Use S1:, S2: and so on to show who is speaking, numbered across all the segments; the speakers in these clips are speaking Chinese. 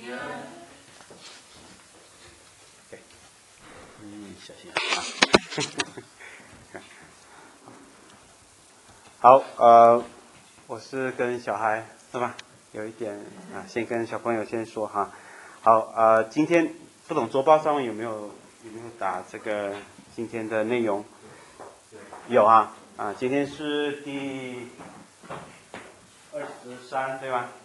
S1: 对，小心啊。好，我是跟小孩是吧？有一点先跟小朋友先说哈。好，今天不懂桌报上面有没有打这个今天的内容？有啊，今天是第23对吧？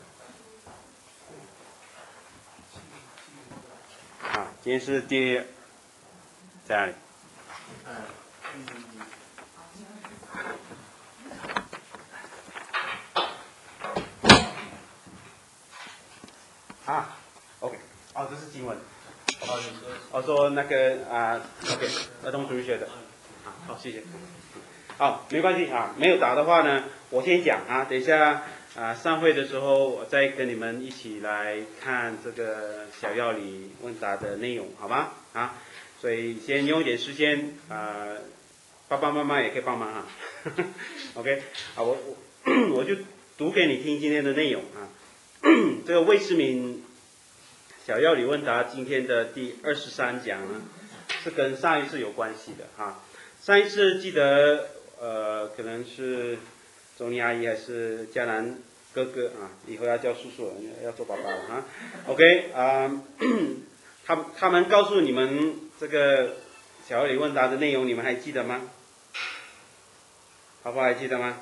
S1: 今天是在哪里？OK， 这是经文。说那个OK， 儿童主日学的。好，谢谢。好，没关系没有打的话呢，我先讲等一下上会的时候，我再跟你们一起来看这个小药理问答的内容，好吗？所以先用一点时间爸爸妈妈也可以帮忙OK， 我就读给你听今天的内容这个魏世敏小药理问答今天的第23讲呢，是跟上一次有关系的上一次记得可能是周妮阿姨还是嘉兰哥哥以后要叫叔叔了，要做爸爸了OK 他们告诉你们这个小药理问答的内容，你们还记得吗？爸爸还记得吗？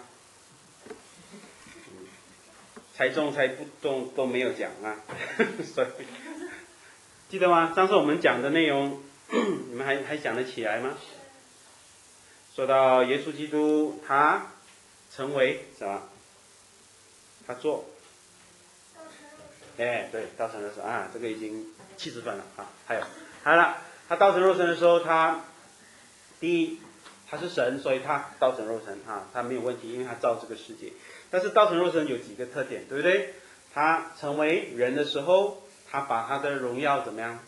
S1: 猜中猜不中都没有讲所以记得吗？上次我们讲的内容你们还想得起来吗？说到耶稣基督他成为什么？他做对，道成肉身这个已经70分了还有了，他道成肉身的时候，他第一他是神，所以他道成肉身他没有问题，因为他造这个世界。但是道成肉身有几个特点，对不对？他成为人的时候，他把他的荣耀怎么样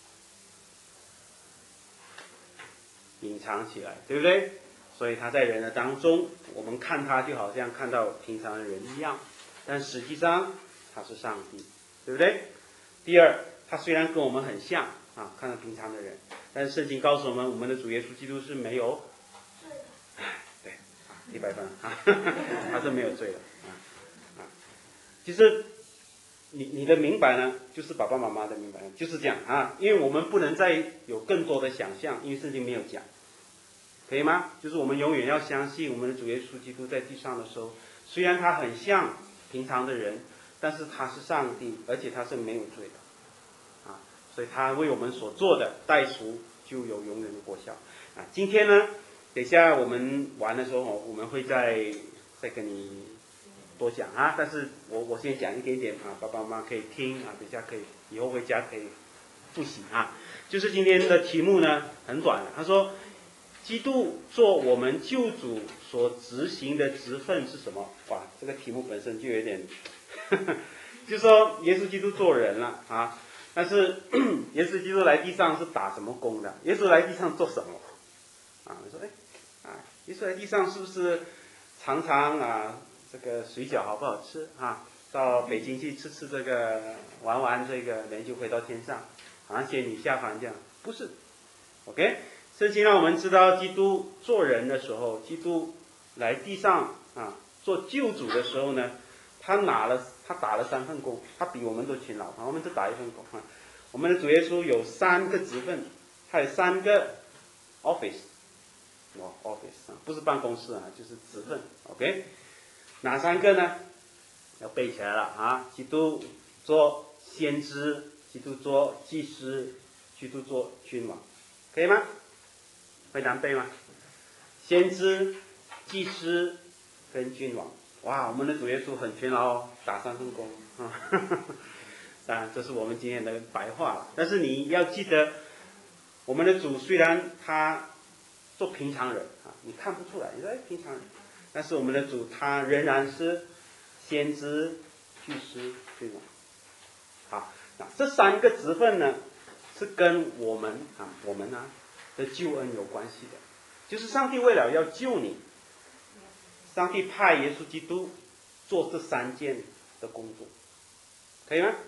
S1: 隐藏起来，对不对？所以他在人的当中，我们看他就好像看到平常的人一样，但实际上他是上帝，对不对？第二，他虽然跟我们很像看到平常的人，但是圣经告诉我们，我们的主耶稣基督是没有对100分他是没有罪的其实你的明白呢，就是爸爸妈妈的明白，就是这样因为我们不能再有更多的想象，因为圣经没有讲，可以吗？就是我们永远要相信我们的主耶稣基督在地上的时候，虽然他很像平常的人，但是他是上帝，而且他是没有罪的所以他为我们所做的代赎就有永远的果效今天呢，等一下我们玩的时候我们会再跟你多讲但是我先讲一点点爸爸妈妈可以听等一下可以以后回家可以复习就是今天的题目呢很短他说基督做我们救主所执行的职分是什么？哇，这个题目本身就有点就说耶稣基督做人了但是耶稣基督来地上是打什么工的？耶稣来地上做什么你说耶稣来地上是不是常常这个水饺好不好吃到北京去吃这个玩这个人就回到天上，好像仙女下凡这样？不是 OK， 圣经让我们知道基督做人的时候，基督来地上做救主的时候呢，他打了3份工，他比我们都勤劳我们只打1份工我们的主耶稣有3个职分，他有3个 office 不是办公室就是职分 OK， 哪3个呢？要背起来了基督做先知，基督做祭司，基督做君王，可以吗？会难背吗？先知、祭司跟君王，哇，我们的主耶稣很勤劳打3份工当然这是我们今天的白话了，但是你要记得，我们的主虽然他做平常人你看不出来，你说平常人，但是我们的主他仍然是先知、祭司、君王那这3个职分呢是跟我们的救恩有关系的，就是上帝为了要救你，上帝派耶稣基督做这3件的工作，可以吗？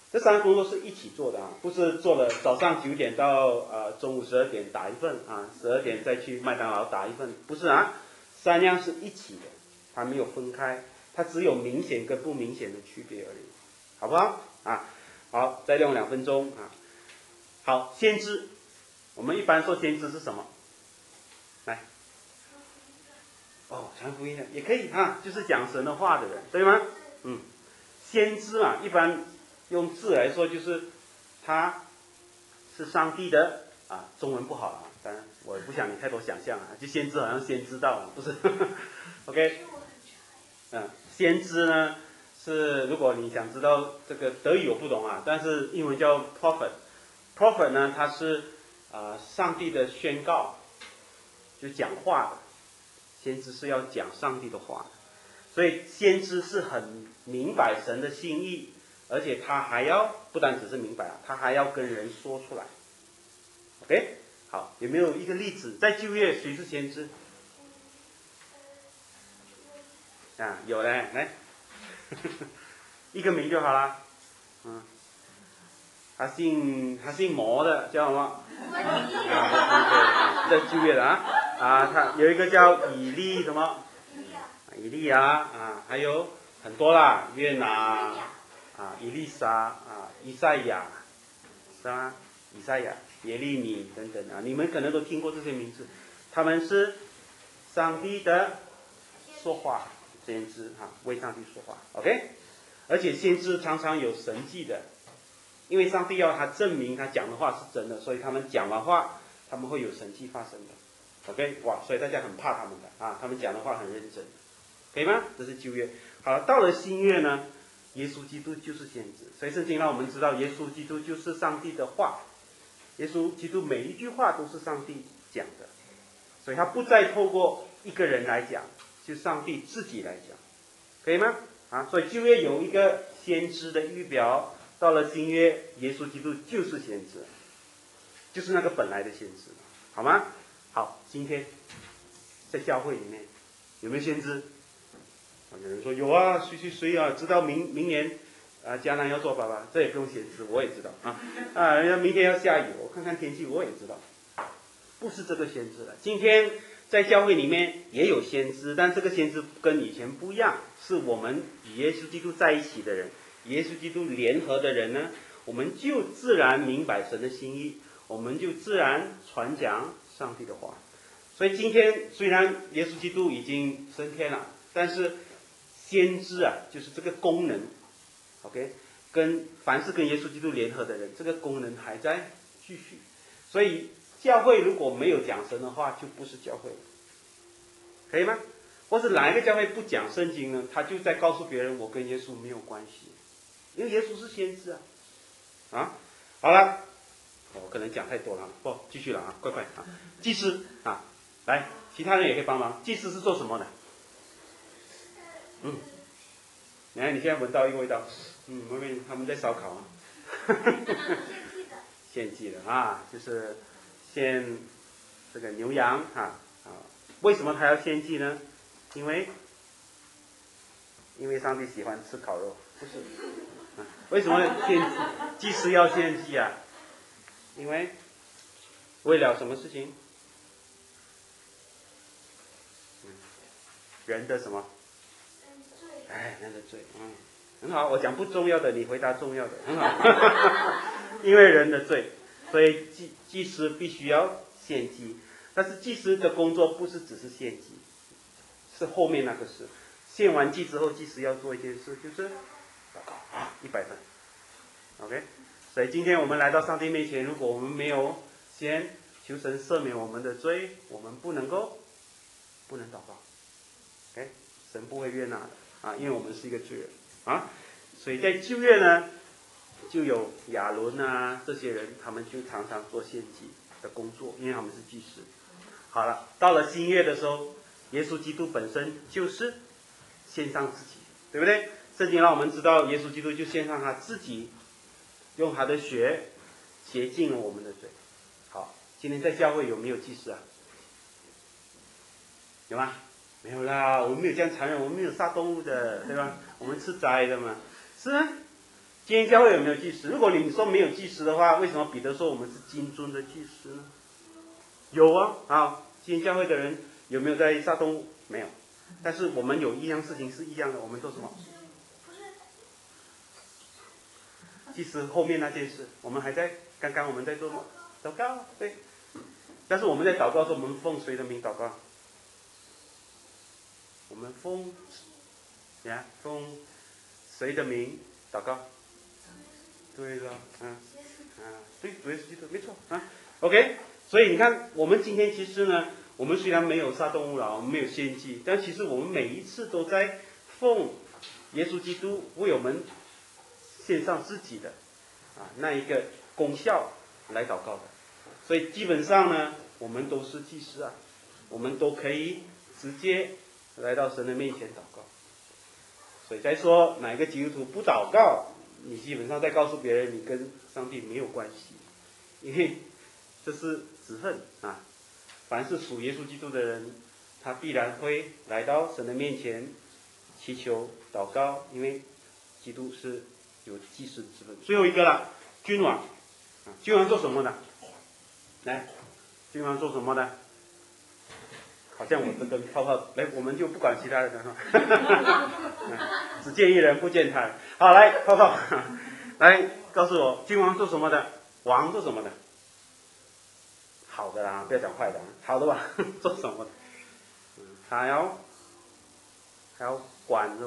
S1: 这3个工作是一起做的啊，不是做了早上9点到中午12点打一份啊，12点再去麦当劳打一份，不是啊，3样是一起的，它没有分开，它只有明显跟不明显的区别而已，好不好啊？好，再用2分钟啊。好，先知，我们一般说先知是什么？来，传福音的也可以啊，就是讲神的话的人，对吗？先知嘛，一般用字来说就是他是上帝的中文不好啊，当然我不想你太多想象啊，就先知好像先知道不是？OK， 先知呢是如果你想知道这个德语我不懂啊，但是英文叫 prophet 呢，它是上帝的宣告，就讲话的，先知是要讲上帝的话的，所以先知是很明白神的心意，而且他还要不单只是明白他还要跟人说出来。OK， 好，有没有一个例子？在旧约谁是先知？有嘞，来，一个名就好了。他姓摩的，叫什么？在旧约的他有一个叫以利什么？以利亚还有很多啦，约拿以利沙以赛亚，是吧？以赛亚、耶利米等等你们可能都听过这些名字，他们是上帝的说话先知为上帝说话 ，OK？ 而且先知常常有神迹的，因为上帝要他证明他讲的话是真的，所以他们讲完话，他们会有神迹发生的 ，OK？ 哇，所以大家很怕他们的他们讲的话很认真，可以吗？这是旧约。好了，到了新约呢，耶稣基督就是先知，所以圣经让我们知道耶稣基督就是上帝的话，耶稣基督每一句话都是上帝讲的，所以他不再透过一个人来讲，就上帝自己来讲，可以吗？所以旧约有一个先知的预表，到了新约，耶稣基督就是先知，就是那个本来的先知，好吗？好，今天在教会里面有没有先知？有人说有啊，谁啊，知道明年迦南要做爸爸，这也不用先知，我也知道人家明天要下雨，我看看天气，我也知道，不是这个先知了。今天在教会里面也有先知，但这个先知跟以前不一样，是我们与耶稣基督在一起的人，与耶稣基督联合的人呢，我们就自然明白神的心意，我们就自然传讲上帝的话。所以今天虽然耶稣基督已经升天了，但是先知就是这个功能 ，OK， 凡是跟耶稣基督联合的人，这个功能还在继续。所以教会如果没有讲神的话，就不是教会了，可以吗？或是哪一个教会不讲圣经呢？他就在告诉别人，我跟耶稣没有关系，因为耶稣是先知好了，我可能讲太多了，不，继续了快祭司来，其他人也可以帮忙。祭司是做什么的？你看你现在闻到一个味道，他们在烧烤献祭的就是献这个牛羊为什么他要献祭呢？因为上帝喜欢吃烤肉，不是为什么祭司要献祭因为为了什么事情？人的什么？人的罪，很好，我讲不重要的，你回答重要的，很好。因为人的罪，所以祭司必须要献祭。但是祭司的工作不是只是献祭，是后面那个事。献完祭之后，祭司要做一件事，就是祷告100分。OK， 所以今天我们来到上帝面前，如果我们没有先求神赦免我们的罪，我们不能祷告。OK， 神不会悦纳的因为我们是一个罪人所以在旧约呢，就有亚伦这些人，他们就常常做献祭的工作，因为他们是祭司。好了，到了新约的时候，耶稣基督本身就是献上自己，对不对？圣经让我们知道，耶稣基督就献上他自己，用他的血洁净了我们的罪。好，今天在教会有没有祭司有吗？没有啦，我们没有这样残忍，我们没有杀动物的，对吧？我们吃斋的嘛，是今天教会有没有祭司？如果你说没有祭司的话，为什么彼得说我们是金尊的祭司呢？有啊，好，今天教会的人有没有在杀动物？没有，但是我们有一样事情是一样的，我们做什么？祭司后面那件事，我们还在，刚刚我们在做什么？祷告，对。但是我们在祷告的时候，我们奉谁的名祷告？我们奉谁的名祷告？对了，对，主耶稣基督，没错啊。OK， 所以你看，我们今天其实呢，我们虽然没有杀动物了，我们没有献祭，但其实我们每一次都在奉耶稣基督为我们献上自己的那一个功效来祷告的。所以基本上呢，我们都是祭司啊，我们都可以直接来到神的面前祷告。所以再说哪一个基督徒不祷告，你基本上在告诉别人你跟上帝没有关系，因为这是指恨啊。凡是属耶稣基督的人，他必然会来到神的面前祈求祷告，因为基督是有祭司的职分。最后一个了，君王君王做什么的？来，君王做什么的？好像我这个泡泡，来，我们就不管其他人了，只见一人不见他。好，来泡泡，来告诉我，君王做什么的？王做什么的？好的啦，不要讲坏的，好的吧？做什么的？他要管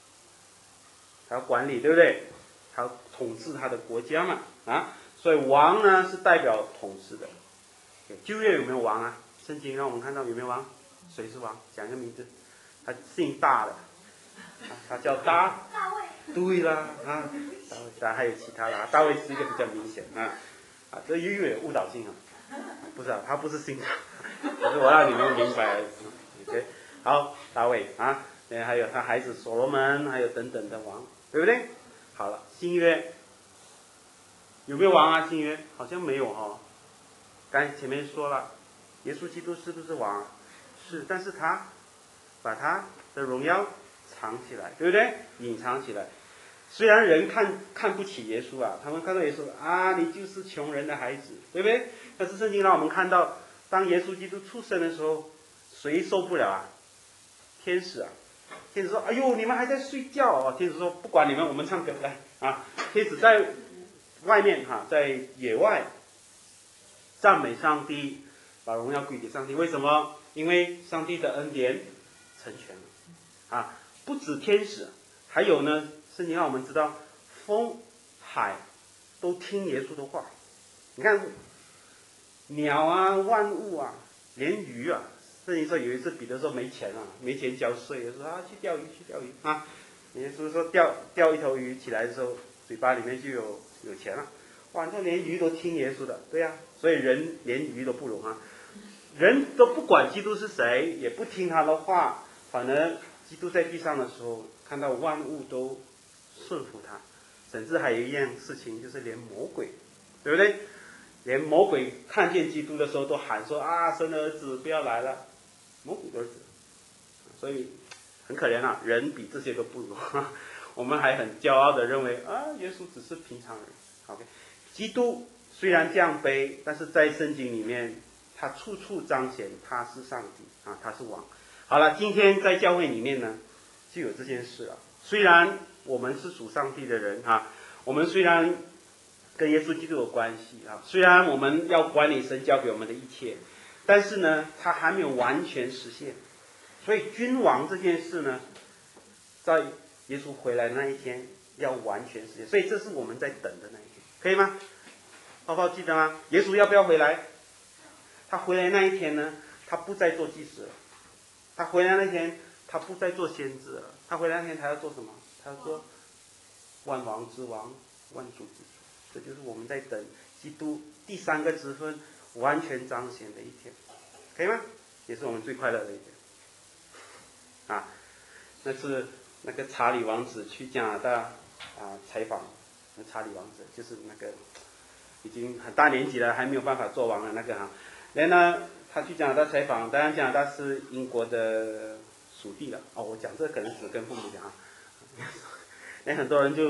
S1: 理，对不对？他要统治他的国家嘛，所以王呢是代表统治的。旧约有没有王啊？圣经让我们看到有没有王？谁是王？讲一个名字，他姓大的，他叫大卫。对啦，大卫，还有其他的，大卫是一个比较明显这又有误导性不是他不是姓大，可是我让你们明白。OK， 好，大卫还有他孩子所罗门，还有等等的王，对不对？好了，新约有没有王啊？新约好像没有刚才前面说了，耶稣基督是不是王？是，但是他把他的荣耀藏起来，对不对？隐藏起来。虽然人看不起耶稣他们看到耶稣你就是穷人的孩子，对不对？但是圣经让我们看到，当耶稣基督出生的时候，谁受不了天使天使说：“哎呦，你们还在睡觉天使说：“不管你们，我们唱歌来天使在外面在野外赞美上帝，把荣耀归给上帝。为什么？因为上帝的恩典成全了不止天使，还有呢，圣经让我们知道，风海都听耶稣的话。你看鸟万物连鱼圣经说有一次彼得说没钱交税，说去钓鱼耶稣说钓一头鱼起来的时候，嘴巴里面就有钱了。哇，这连鱼都听耶稣的，对所以人连鱼都不如人都不管基督是谁，也不听他的话，反而基督在地上的时候，看到万物都顺服他，甚至还有一样事情，就是连魔鬼，对不对？连魔鬼看见基督的时候都喊说神的儿子不要来了，魔鬼的儿子，所以很可怜人比这些都不如我们还很骄傲的认为耶稣只是平常人。OK， 基督虽然这样卑，但是在圣经里面他处处彰显他是上帝他是王。好了，今天在教会里面呢就有这件事虽然我们是属上帝的人我们虽然跟耶稣基督有关系虽然我们要管理神交给我们的一切，但是呢它还没有完全实现。所以君王这件事呢，在耶稣回来那一天要完全实现，所以这是我们在等的那一天，可以吗？泡泡记得吗？耶稣要不要回来？他回来那一天呢，他不再做祭司了。他回来那天，他不再做先知了。他回来那天，他要做什么？他要做万王之王，万主之主。这就是我们在等基督第三个职分完全彰显的一天，可以吗？也是我们最快乐的一天。那是那个查理王子去加拿大采访，查理王子就是那个已经很大年纪了，还没有办法做王的那个然后呢，他去加拿大采访，当然加拿大是英国的属地了。我讲这可能只跟父母讲那很多人就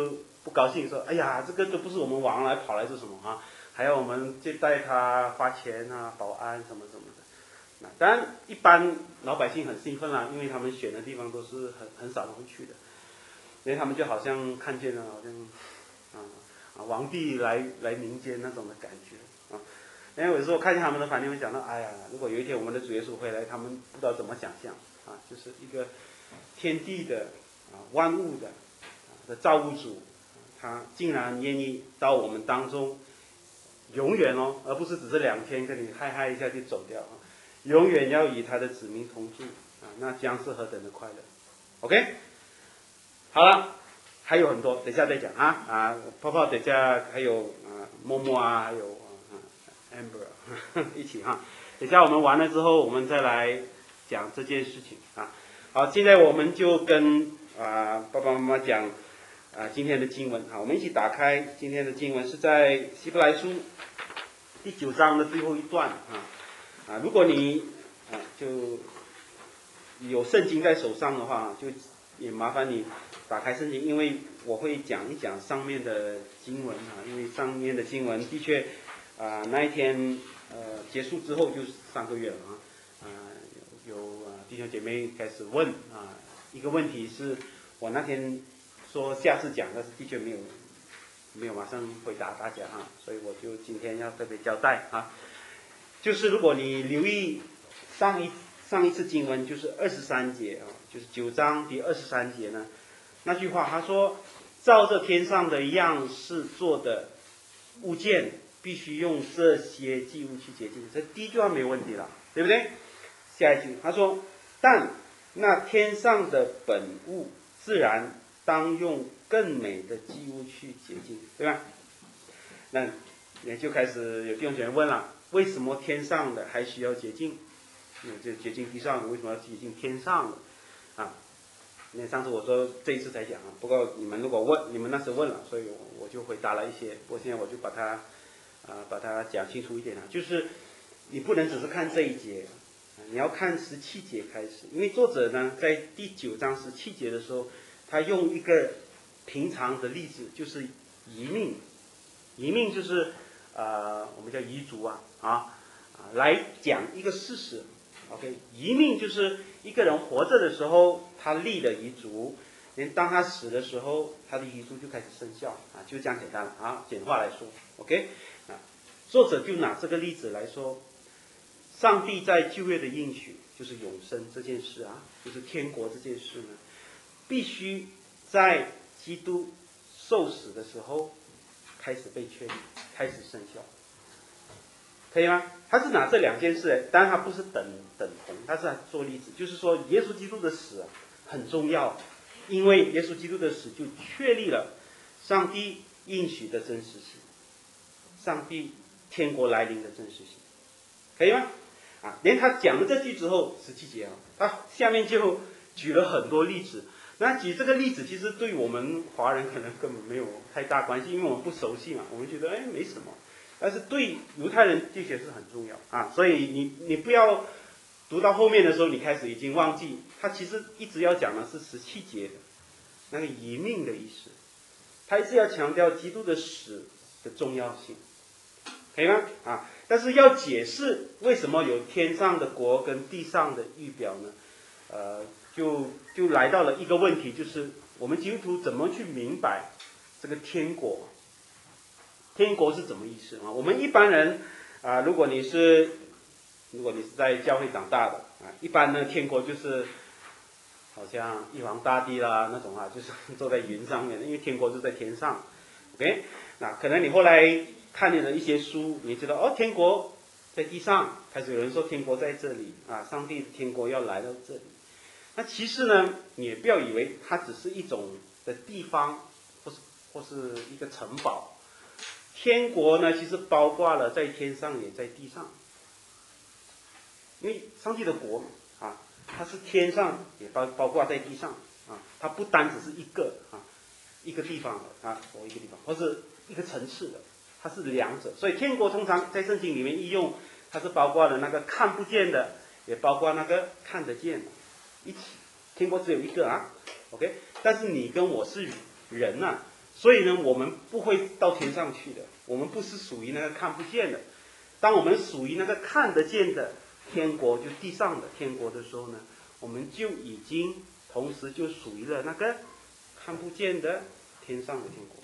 S1: 不高兴，说哎呀，这个都不是我们王来跑来做什么啊，还要我们接待他花钱啊，保安什么什么的。那当然，一般老百姓很兴奋啦，因为他们选的地方都是很少人会去的，因为他们就好像看见了好像皇帝来民间那种的感觉啊。因为有时候看见他们的反应，会想到，哎呀，如果有一天我们的主耶稣回来，他们不知道怎么想象啊，就是一个天地的万物的造物主，他竟然愿意到我们当中，永远哦，而不是只是2天跟你嗨嗨一下就走掉啊，永远要与他的子民同住啊，那将是何等的快乐 ！OK， 好了，还有很多，等一下再讲泡泡等一下还有默默还有Amber 一起哈，等一下我们完了之后，我们再来讲这件事情啊。好，现在我们就跟爸爸妈妈讲今天的经文我们一起打开今天的经文，是在希伯来书第9章的最后一段如果你就有圣经在手上的话，就也麻烦你打开圣经，因为我会讲一讲上面的经文因为上面的经文的确那一天结束之后就是3个月了有弟兄姐妹开始问一个问题是我那天说下次讲，但是的确没有马上回答大家所以我就今天要特别交代就是如果你留意上一次经文就是23节就是9章第23节呢，那句话他说照着天上的样式做的物件必须用这些祭物去洁净，这第一句话没有问题了，对不对？下一句他说但那天上的本物自然当用更美的祭物去洁净，对吧？那也就开始有弟兄姐妹问了，为什么天上的还需要洁净？就洁净地上的，为什么要洁净天上的因为上次我说这一次才讲不过你们如果问，你们那时问了，所以我就回答了一些，不过现在我就把它讲清楚一点就是你不能只是看这一节你要看17节开始，因为作者呢在第9章17节的时候，他用一个平常的例子，就是移民就是我们叫遗嘱来讲一个事实。OK， 遗命就是一个人活着的时候，他立了遗嘱，连当他死的时候，他的遗嘱就开始生效就这样简单了简化来说 ，OK 作者就拿这个例子来说，上帝在旧约的应许，就是永生这件事就是天国这件事呢，必须在基督受死的时候开始被确立，开始生效。可以吗？他是拿这2件事当然他不是等同，他是做例子，就是说耶稣基督的死很重要，因为耶稣基督的死就确立了上帝应许的真实性，上帝天国来临的真实性，可以吗？连他讲了这句之后17节他下面就举了很多例子。那举这个例子其实对我们华人可能根本没有太大关系，因为我们不熟悉我们觉得没什么，但是对犹太人这些是很重要所以你不要读到后面的时候你开始已经忘记，他其实一直要讲的是17节的那个遗命的意思，他一直要强调基督的死的重要性，可以吗？但是要解释为什么有天上的国跟地上的预表呢？就来到了一个问题，就是我们基督徒怎么去明白这个天国？天国是怎么意思我们一般人如果你是在教会长大的一般呢，天国就是好像玉皇大帝啦那种就是坐在云上面，因为天国就在天上。OK， 那可能你后来看你的一些书，你知道天国在地上，开始有人说天国在这里上帝的天国要来到这里。那其实呢，你也不要以为它只是一种的地方，或是一个城堡。天国呢，其实包括了在天上也在地上，因为上帝的国它是天上也包括在地上它不单只是一个地方或一个地方，或是一个层次的，它是2者。所以天国通常在圣经里面应用，它是包括了那个看不见的，也包括那个看得见的一起。天国只有一个OK， 但是你跟我是人所以呢，我们不会到天上去的，我们不是属于那个看不见的。当我们属于那个看得见的天国，就地上的天国的时候呢，我们就已经同时就属于了那个看不见的天上的天国。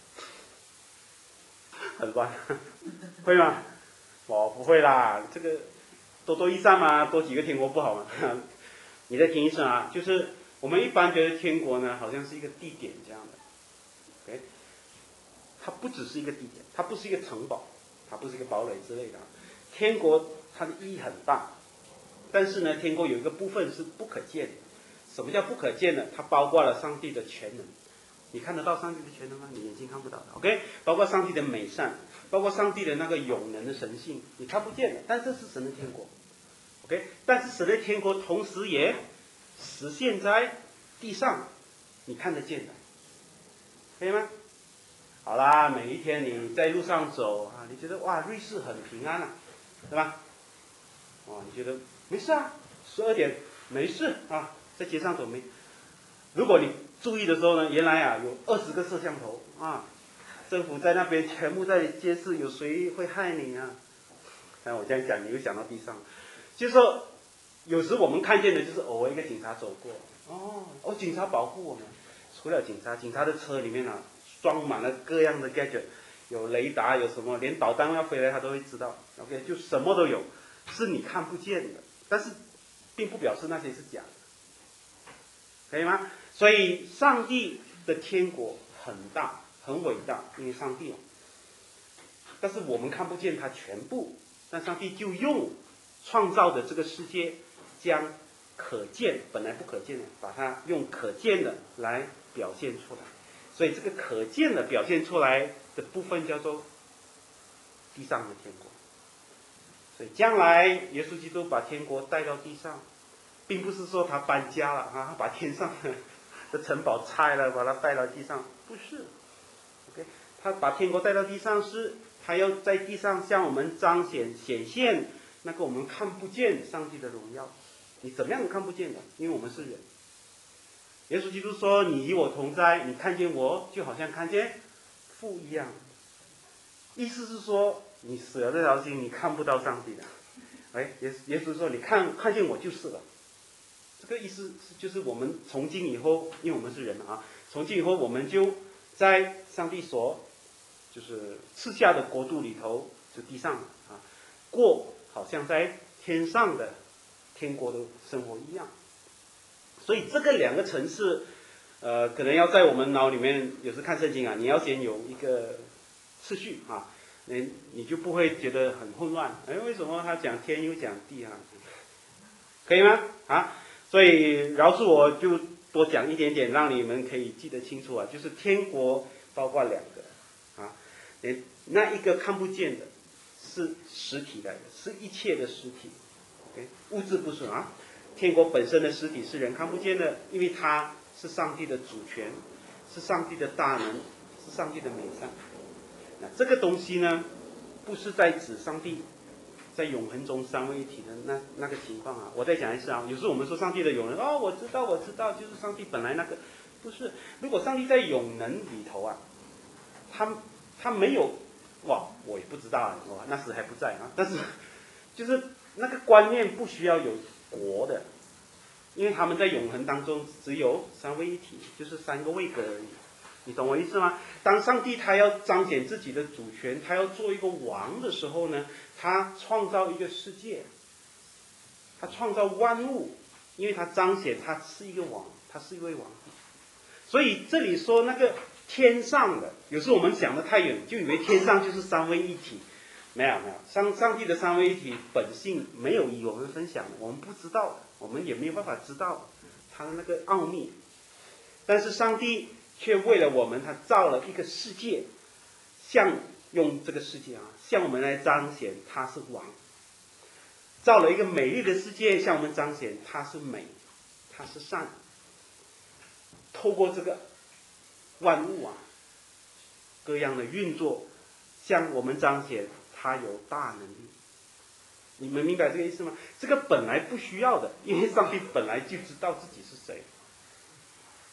S1: 很乱，会吗？我不会啦，这个多多益善嘛，多几个天国不好吗？你再听一声啊，就是我们一般觉得天国呢，好像是一个地点这样的。OK， 它不只是一个地点，它不是一个城堡，它不是一个堡垒之类的。天国它的意义很大，但是呢，天国有一个部分是不可见的。什么叫不可见呢？它包括了上帝的全能。你看得到上帝的全能吗？你眼睛看不到的。OK， 包括上帝的美善，包括上帝的那个永能的神性，你看不见的，但这是神的天国。OK， 但是神的天国同时也实现在地上，你看得见的，可以吗？好啦，每一天你在路上走啊，你觉得哇，瑞士很平安啊，对吧？哦，你觉得没事啊，12点没事啊，在街上走没。如果你注意的时候呢，原来啊有20个摄像头啊，政府在那边全部在监视，有谁会害你啊？那我这样讲，你又想到地上，就是说，有时我们看见的就是偶尔一个警察走过，警察保护我们。除了警察的车里面啊，装满了各样的 gadget， 有雷达，有什么，连导弹要飞来他都会知道。OK， 就什么都有，是你看不见的，但是并不表示那些是假的，可以吗？所以上帝的天国很大很伟大，因为上帝但是我们看不见它全部，但上帝就用创造的这个世界，将可见本来不可见的，把它用可见的来表现出来。所以这个可见的表现出来的部分叫做地上的天国。所以将来耶稣基督把天国带到地上，并不是说他搬家了啊，把天上的城堡拆了，把它带到地上，不是。OK， 他把天国带到地上是，他要在地上向我们显现那个我们看不见上帝的荣耀。你怎么样看不见的？因为我们是人。耶稣基督说：“你与我同在，你看见我，就好像看见父一样。”意思是说，你死了这条心，你看不到上帝的。耶稣说：“你看见我就是了。”这个意思就是我们从今以后，因为我们是人啊，从今以后我们就在上帝所就是赐下的国度里头，就地上啊，过好像在天上的天国的生活一样。所以这个两个层次，可能要在我们脑里面，有时看圣经啊，你要先有一个次序啊，你就不会觉得很混乱。为什么他讲天又讲地啊？可以吗？啊？所以饶恕我就多讲一点点，让你们可以记得清楚啊。就是天国包括两个啊，那一个看不见的是实体来的，是一切的实体。OK， 物质不是啊。天国本身的实体是人看不见的，因为它是上帝的主权，是上帝的大能，是上帝的美善。那这个东西呢，不是在指上帝在永恒中三位一体的那个情况啊。我再讲一次啊，有时候我们说上帝的永能，我知道，就是上帝本来那个不是。如果上帝在永能里头啊，他没有我也不知道啊，那时还不在啊。但是就是那个观念不需要有国的，因为他们在永恒当中只有三位一体，就是3个位格而已。你懂我意思吗？当上帝他要彰显自己的主权，他要做一个王的时候呢，他创造一个世界，他创造万物，因为他彰显他是一个王，他是一位王。所以这里说那个天上的，有时候我们想得太远，就以为天上就是三位一体。没有，上帝的三位一体本性没有与我们分享的，我们不知道的，我们也没有办法知道他的那个奥秘。但是上帝却为了我们，他造了一个世界，用这个世界向我们来彰显他是王，造了一个美丽的世界，向我们彰显他是美，他是善。透过这个万物各样的运作，向我们彰显他有大能力。你们明白这个意思吗？这个本来不需要的，因为上帝本来就知道自己是谁。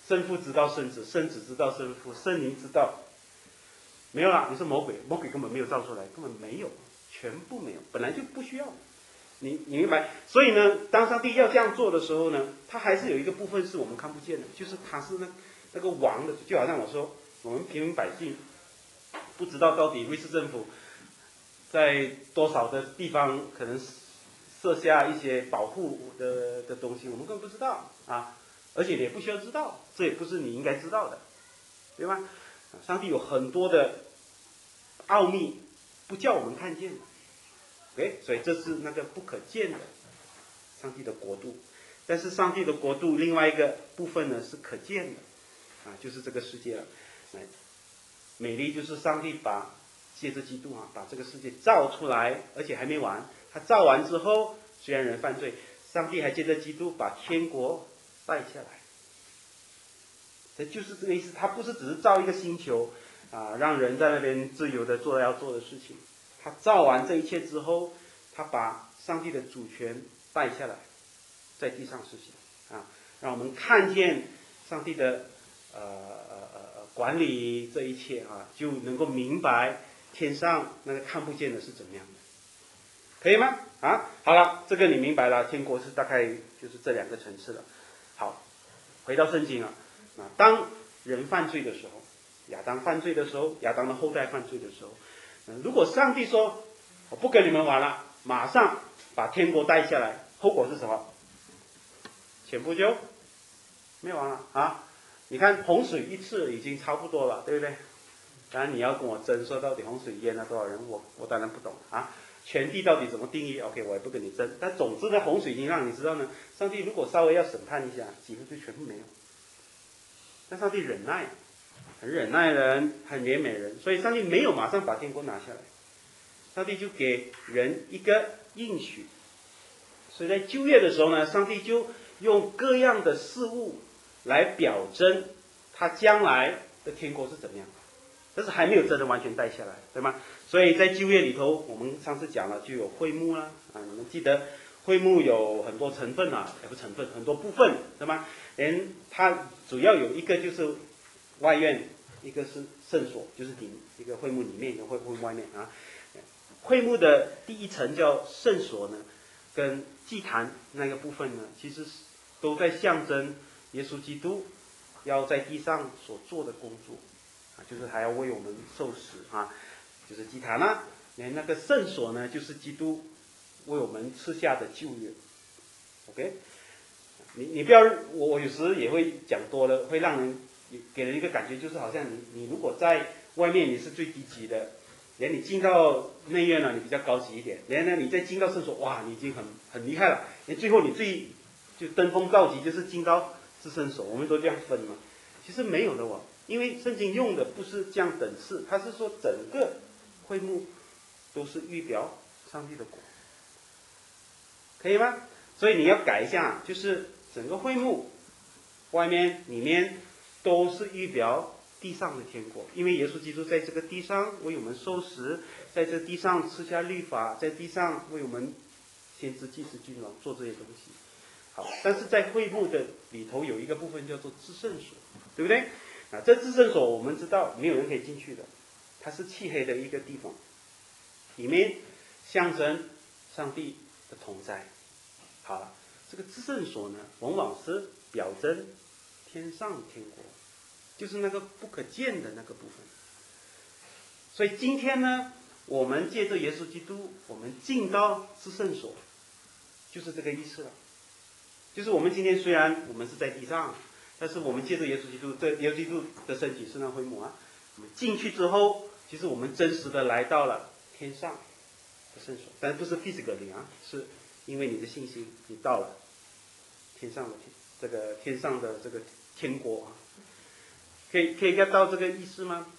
S1: 圣父知道圣子，圣子知道圣父，圣灵知道。没有啦，你是魔鬼，魔鬼根本没有造出来，根本没有，全部没有，本来就不需要。你明白？所以呢，当上帝要这样做的时候呢，他还是有一个部分是我们看不见的，就是他是那个王的，就好像我说，我们平民百姓不知道到底瑞士政府在多少的地方可能设下一些保护的东西，我们根本不知道啊，而且也不需要知道，这也不是你应该知道的，对吧？上帝有很多的奥秘不叫我们看见的。OK， 所以这是那个不可见的上帝的国度。但是上帝的国度另外一个部分呢是可见的啊，就是这个世界了。美丽就是上帝借着基督把这个世界造出来，而且还没完。他造完之后，虽然人犯罪，上帝还借着基督把天国带下来。这就是这个意思，他不是只是造一个星球让人在那边自由的做要做的事情。他造完这一切之后，他把上帝的主权带下来，在地上实行让我们看见上帝的管理这一切就能够明白天上那个看不见的是怎么样的，可以吗？好了，这个你明白了，天国是大概就是这两个层次了。好，回到圣经当人犯罪的时候，亚当犯罪的时候，亚当的后代犯罪的时候，如果上帝说我不跟你们玩了，马上把天国带下来，后果是什么？全部就灭亡了你看洪水一次已经差不多了，对不对？当然你要跟我争说到底洪水淹了多少人，我当然不懂全地到底怎么定义 ？OK， 我也不跟你争。但总之呢，洪水已经让你知道呢，上帝如果稍微要审判一下，几乎就全部没有。但上帝忍耐，很忍耐人，很怜悯人，所以上帝没有马上把天国拿下来，上帝就给人一个应许。所以在旧约的时候呢，上帝就用各样的事物来表征他将来的天国是怎么样，但是还没有真的完全带下来，对吗？所以在旧约里头，我们上次讲了，就有会幕啦你们记得会幕有很多成分也不成分，很多部分，对吗？它主要有一个就是外院，一个是圣所，就是一个会幕里面，一个会幕外面会幕的第一层叫圣所呢，跟祭坛那个部分呢，其实都在象征耶稣基督要在地上所做的工作就是还要为我们受死就是祭坛那个圣所呢，就是基督为我们赐下的救约。OK， 你不要，我有时也会讲多了，会让人给人一个感觉，就是好像你如果在外面你是最低级的，连你进到内院呢，你比较高级一点，连呢你再进到圣所，哇，你已经很厉害了，连最后你就登峰造极，就是进到至圣所，我们都这样分嘛。其实没有的因为圣经用的不是这样等次，它是说整个会幕都是预表上帝的国，可以吗？所以你要改一下，就是整个会幕外面里面都是预表地上的天国，因为耶稣基督在这个地上为我们受死，在这地上赐下律法，在地上为我们先知祭司君王做这些东西。好，但是在会幕的里头有一个部分叫做至圣所，对不对？这至圣所我们知道没有人可以进去的，它是漆黑的一个地方，里面象征上帝的同在。好了，这个至圣所呢，往往是表征天上的天国，就是那个不可见的那个部分。所以今天呢，我们借着耶稣基督，我们进到至圣所，就是这个意思了。就是我们今天虽然我们是在地上，但是我们借着耶稣基督，这耶稣基督的身体是那会幕我们进去之后，其实我们真实的来到了天上的圣所，但不是 physically 是因为你的信心，你到了天上的这个天上的这个天国可以 get 到这个意思吗？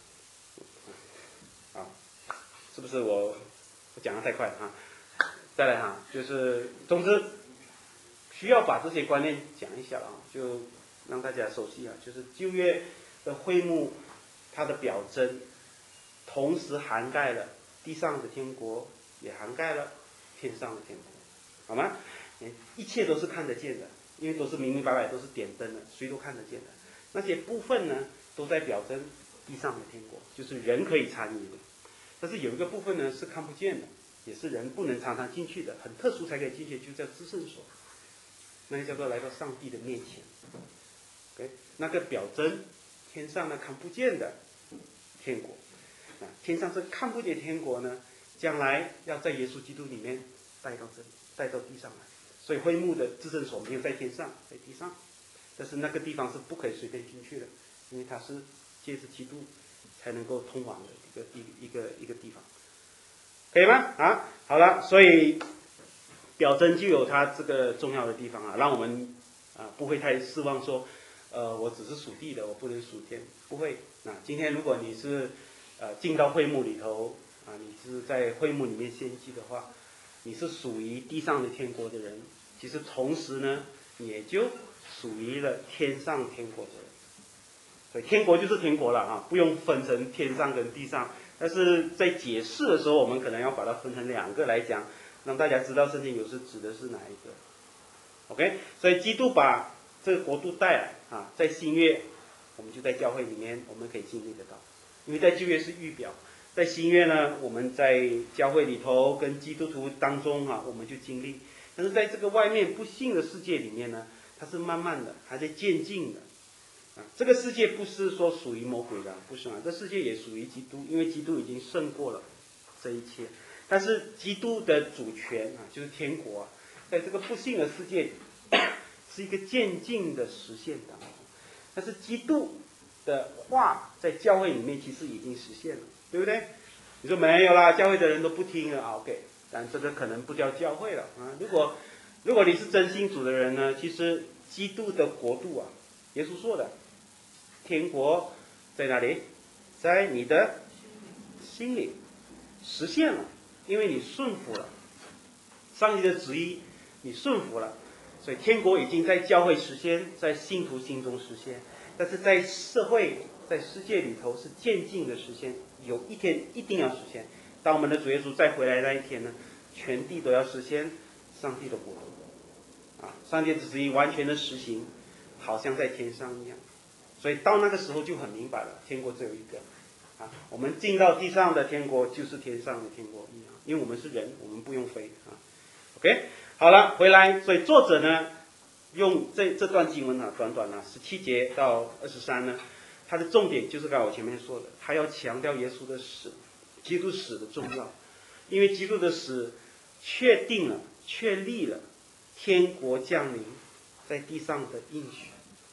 S1: 是不是我讲得太快再来就是总之需要把这些观念讲一下就让大家熟悉就是旧约的会幕，它的表征同时涵盖了地上的天国，也涵盖了天上的天国，好吗？一切都是看得见的，因为都是明明白白，都是点灯的，谁都看得见的。 那些部分呢，都在表征地上的天国，就是人可以参与的。但是有一个部分呢是看不见的，也是人不能常常进去的，很特殊才可以进去，就叫至圣所，那个叫做来到上帝的面前。OK， 那个表征天上那看不见的天国，天上这看不见天国呢，将来要在耶稣基督里面带到这里，带到地上来。所以会幕的至圣所没有在天上，在地上，但是那个地方是不可以随便进去的，因为它是借着基督才能够通往的一个地方，可以吗？啊，好了，所以表征就有它这个重要的地方啊，让我们不会太失望说，我只是属地的，我不能属天，不会。今天如果你是进到会幕里头你是在会幕里面献祭的话，你是属于地上的天国的人，其实同时呢，也就属于了天上天国的人。所以天国就是天国了不用分成天上跟地上。但是在解释的时候，我们可能要把它分成两个来讲，让大家知道圣经有时指的是哪一个。OK， 所以基督把这个国度带来在新约，我们就在教会里面，我们可以经历得到。因为在旧约是预表，在新约呢，我们在教会里头跟基督徒当中我们就经历。但是在这个外面不信的世界里面呢，它是慢慢的，还在渐进的。这个世界不是说属于魔鬼的，不是这世界也属于基督，因为基督已经胜过了这一切。但是基督的主权就是天国在这个不信的世界是一个渐进的实现当中。但是基督的话在教会里面其实已经实现了，对不对？你说没有啦，教会的人都不听了OK， 但这个可能不叫教会了如果你是真信主的人呢，其实基督的国度耶稣说的天国在哪里？在你的心里实现了，因为你顺服了上帝的旨意，你顺服了，所以天国已经在教会实现，在信徒心中实现。但是在社会在世界里头是渐进的实现，有一天一定要实现。当我们的主耶稣再回来那一天呢，全地都要实现上帝的国度上帝的旨意完全的实行，好像在天上一样。所以到那个时候就很明白了，天国只有一个我们进到地上的天国就是天上的天国一样，因为我们是人，我们不用飞OK， 好了，回来，所以作者呢用这段经文短短17节到23呢，它的重点就是刚才我前面说的，他要强调耶稣的死，基督死的重要，因为基督的死确定了、确立了天国降临在地上的应许。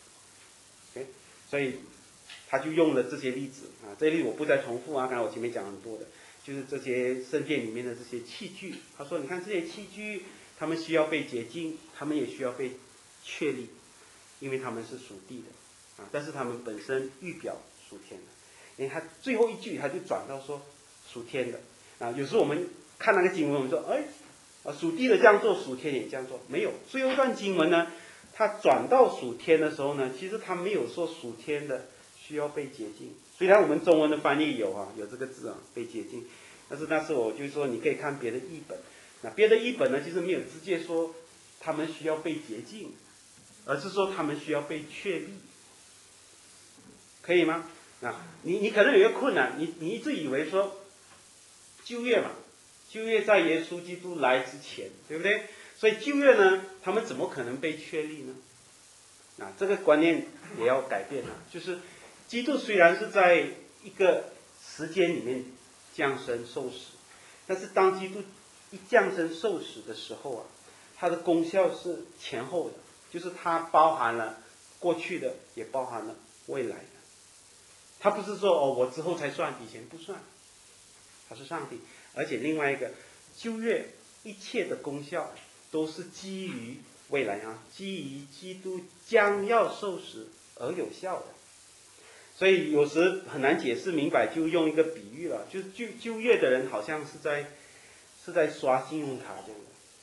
S1: 所以他就用了这些例子这些例子我不再重复刚才我前面讲很多的，就是这些圣殿里面的这些器具。他说你看这些器具，他们需要被洁净，他们也需要被确立，因为他们是属地的但是他们本身预表属天的。因为他最后一句他就转到说属天的有时候我们看那个经文，我们说属地的这样做，属天也这样做，没有。最后一段经文呢，他转到属天的时候呢，其实他没有说属天的需要被洁净。虽然我们中文的翻译有这个字被洁净，但是那时候我就说你可以看别的译本，别的译本呢其实没有直接说他们需要被洁净，而是说他们需要被确立，可以吗？你可能有一个困难，你一直以为说旧约嘛，旧约在耶稣基督来之前，对不对？所以旧约呢，他们怎么可能被确立呢？这个观念也要改变就是基督虽然是在一个时间里面降生受死，但是当基督一降生受死的时候它的功效是前后的，就是它包含了过去的，也包含了未来的。它不是说我之后才算，以前不算，它是上帝。而且另外一个，旧约一切的功效都是基于未来基于基督将要受死而有效的。所以有时很难解释明白，就用一个比喻了，就是旧约的人好像是在刷信用卡这样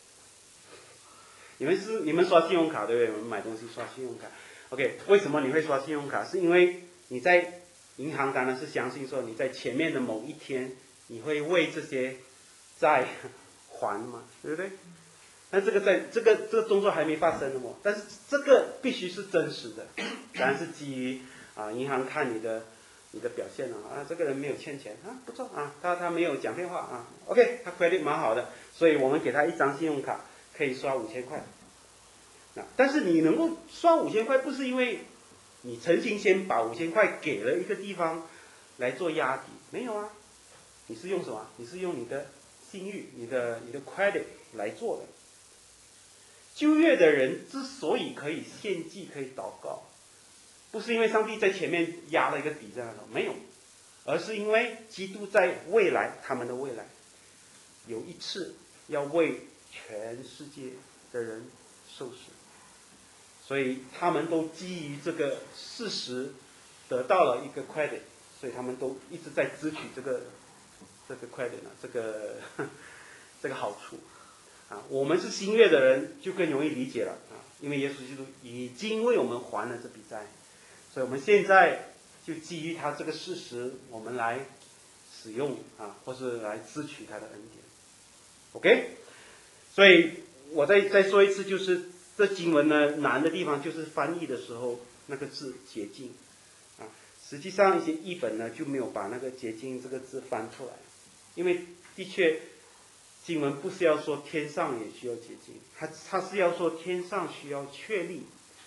S1: 的。你们刷信用卡对不对？我们买东西刷信用卡。OK， 为什么你会刷信用卡？是因为你在银行当然是相信说你在前面的某一天你会为这些债还嘛，对不对？但这个动作还没发生的但是这个必须是真实的， 当然是基于银行看你的表现这个人没有欠钱不错他没有讲电话OK， 他 credit 蛮好的，所以我们给他一张信用卡可以刷5000块。但是你能够刷5000块，不是因为你曾经先把5000块给了一个地方来做押底，没有你是用什么？你是用你的信誉、你的 credit 来做的。旧约的人之所以可以献祭、可以祷告，不是因为上帝在前面压了一个底在那头，没有，而是因为基督在未来，他们的未来有一次要为全世界的人受死，所以他们都基于这个事实得到了一个 credit， 所以他们都一直在支取这个 credit 这个好处我们是新约的人就更容易理解了因为耶稣基督已经为我们还了这笔债，所以我们现在就基于他这个事实，我们来使用或是来支取他的恩典。OK， 所以我再说一次，就是这经文呢难的地方就是翻译的时候那个字洁净实际上一些译本呢就没有把那个洁净这个字翻出来，因为的确经文不是要说天上也需要洁净，它是要说天上需要确立。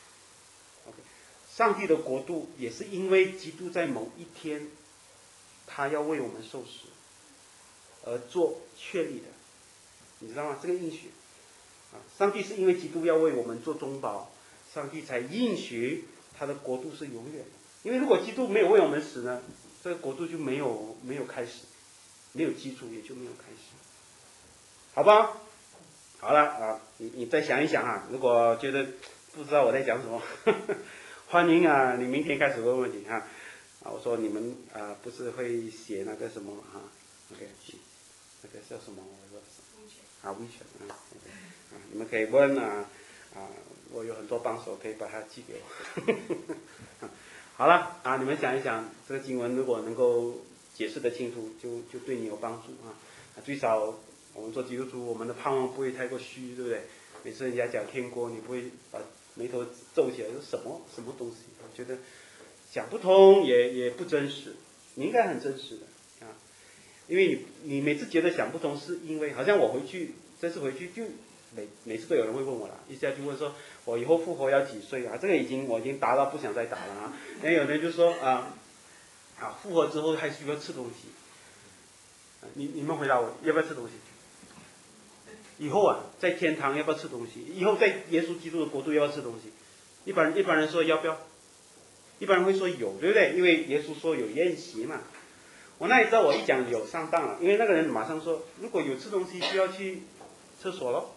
S1: 上帝的国度也是因为基督在某一天他要为我们受死而做确立的，你知道吗？这个应许上帝是因为基督要为我们做中保，上帝才应许他的国度是永远的。因为如果基督没有为我们死呢，这个国度就没有开始，没有基础也就没有开始，好吧？好了你再想一想如果觉得不知道我在讲什么欢迎你明天开始问问题我说你们不是会写那个什么OK， 那个叫什么？我说WeChat你们可以问我有很多帮手可以把它寄给我好了你们想一想，这个经文如果能够解释得清楚，就对你有帮助最少我们做基督徒，我们的盼望不会太过虚，对不对？每次人家讲天国，你不会把眉头皱起来，说什么东西？我觉得讲不通，也不真实。你应该很真实的因为你每次觉得想不通，是因为好像我这次回去就每次都有人会问我了，一下就问说我以后复活要几岁这个我已经答到不想再答了然后有人就说复活之后还需要吃东西，你们回答我要不要吃东西？以后在天堂要不要吃东西？以后在耶稣基督的国度要不要吃东西？一般人说要不要？一般人会说有，对不对？因为耶稣说有宴席嘛。我那一招我一讲有上当了，因为那个人马上说如果有吃东西需要去厕所咯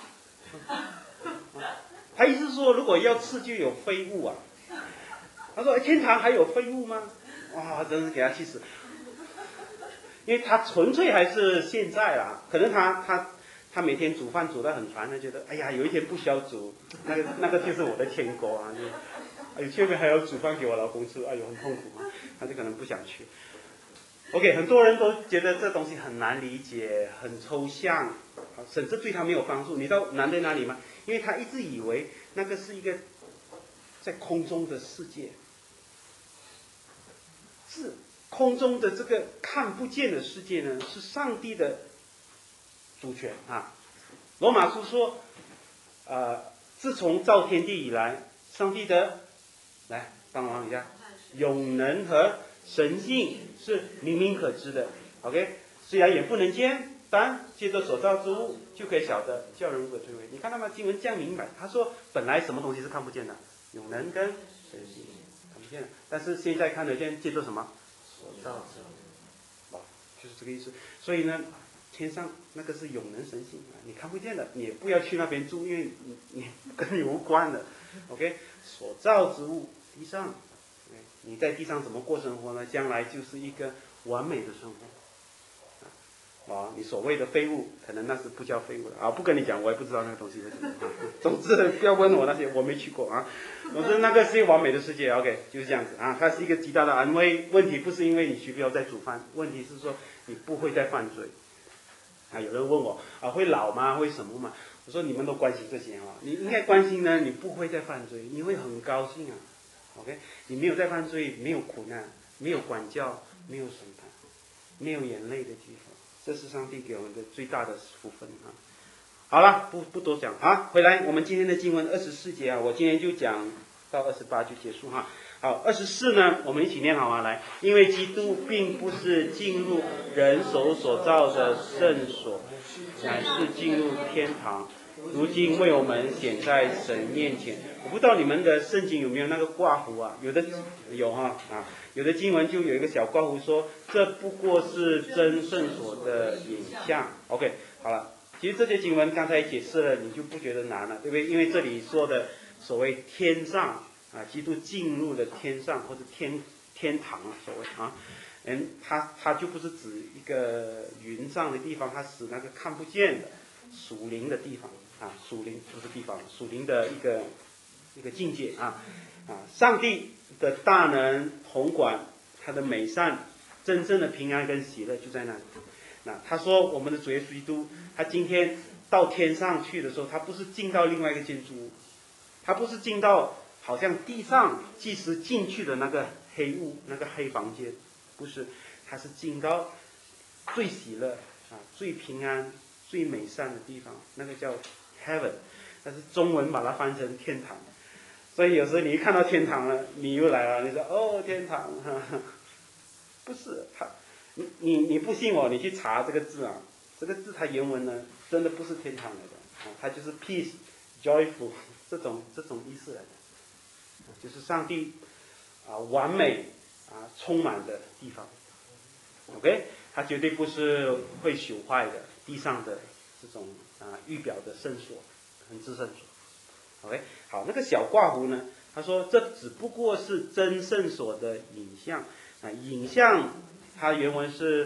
S1: 他意思是说如果要吃就有废物他说天堂还有废物吗？哇，真是给他气死。因为他纯粹还是现在可能他每天煮饭煮得很烦，他觉得哎呀有一天不需要煮，那个就是我的天国前面还要煮饭给我老公吃，哎呦很痛苦他就可能不想去。OK， 很多人都觉得这东西很难理解，很抽象，甚至对他没有帮助。你知道难在哪里吗？因为他一直以为那个是一个在空中的世界，是空中的这个看不见的世界呢，是上帝的主权罗马书说自从造天地以来，上帝的来帮忙一下永能和神性是明明可知的 OK， 虽然眼不能见，但借着所造之物就可以晓得，叫人无可推诿。你看到吗？经文这样明白，他说本来什么东西是看不见的，永能跟神性看不见的，但是现在看得见，借着什么所造之物就是这个意思。所以呢天上那个是永能神性你看不见的，你也不要去那边住，因为你跟你无关的 OK， 所造之物地上你在地上怎么过生活呢？将来就是一个完美的生活你所谓的废物，可能那是不叫废物的不跟你讲，我也不知道那个东西是什么总之不要问我那些，我没去过总之那个是一个完美的世界 OK， 就是这样子它是一个极大的安慰。问题不是因为你需不要再煮饭，问题是说你不会再犯罪有人问我会老吗？会什么吗？我说你们都关心这些你应该关心呢，你不会再犯罪，你会很高兴 OK， 你没有在犯罪，没有苦难，没有管教，没有审判，没有眼泪的地方，这是上帝给我们的最大的福分啊。好了，不多讲啊，回来我们今天的经文24节啊，我今天就讲到28就结束哈。好，24呢，我们一起念好吗？来，因为基督并不是进入人手所造的圣所，乃是进入天堂，如今为我们显在神面前。我不知道你们的圣经有没有那个挂弧啊？有的有哈啊，有的经文就有一个小挂弧说，这不过是真圣所的影像。OK， 好了，其实这些经文刚才解释了，你就不觉得难了，对不对？因为这里说的所谓天上啊，基督进入了天上或者天堂啊，所谓啊，它就不是指一个云上的地方，它是那个看不见的属灵的地方啊，属灵不是地方，属灵的一个境界啊，上帝的大能统管，他的美善，真正的平安跟喜乐就在那里。那他说我们的主耶稣基督，他今天到天上去的时候，他不是进到另外一个建筑物，他不是进到好像地上祭司进去的那个黑屋，那个黑房间，不是，他是进到最喜乐啊、最平安、最美善的地方，那个叫 heaven， 但是中文把它翻成天堂。所以有时候你一看到天堂了，你又来了，你说哦天堂，不是他，你不信我，你去查这个字啊，这个字它原文呢，真的不是天堂来的啊，它就是 peace、joyful 这种意思来的。就是上帝完美充满的地方 ，OK， 它绝对不是会朽坏的地上的这种预表的圣所，很至圣所 ，OK， 好，那个小挂弧呢，他说这只不过是真圣所的影像影像它原文是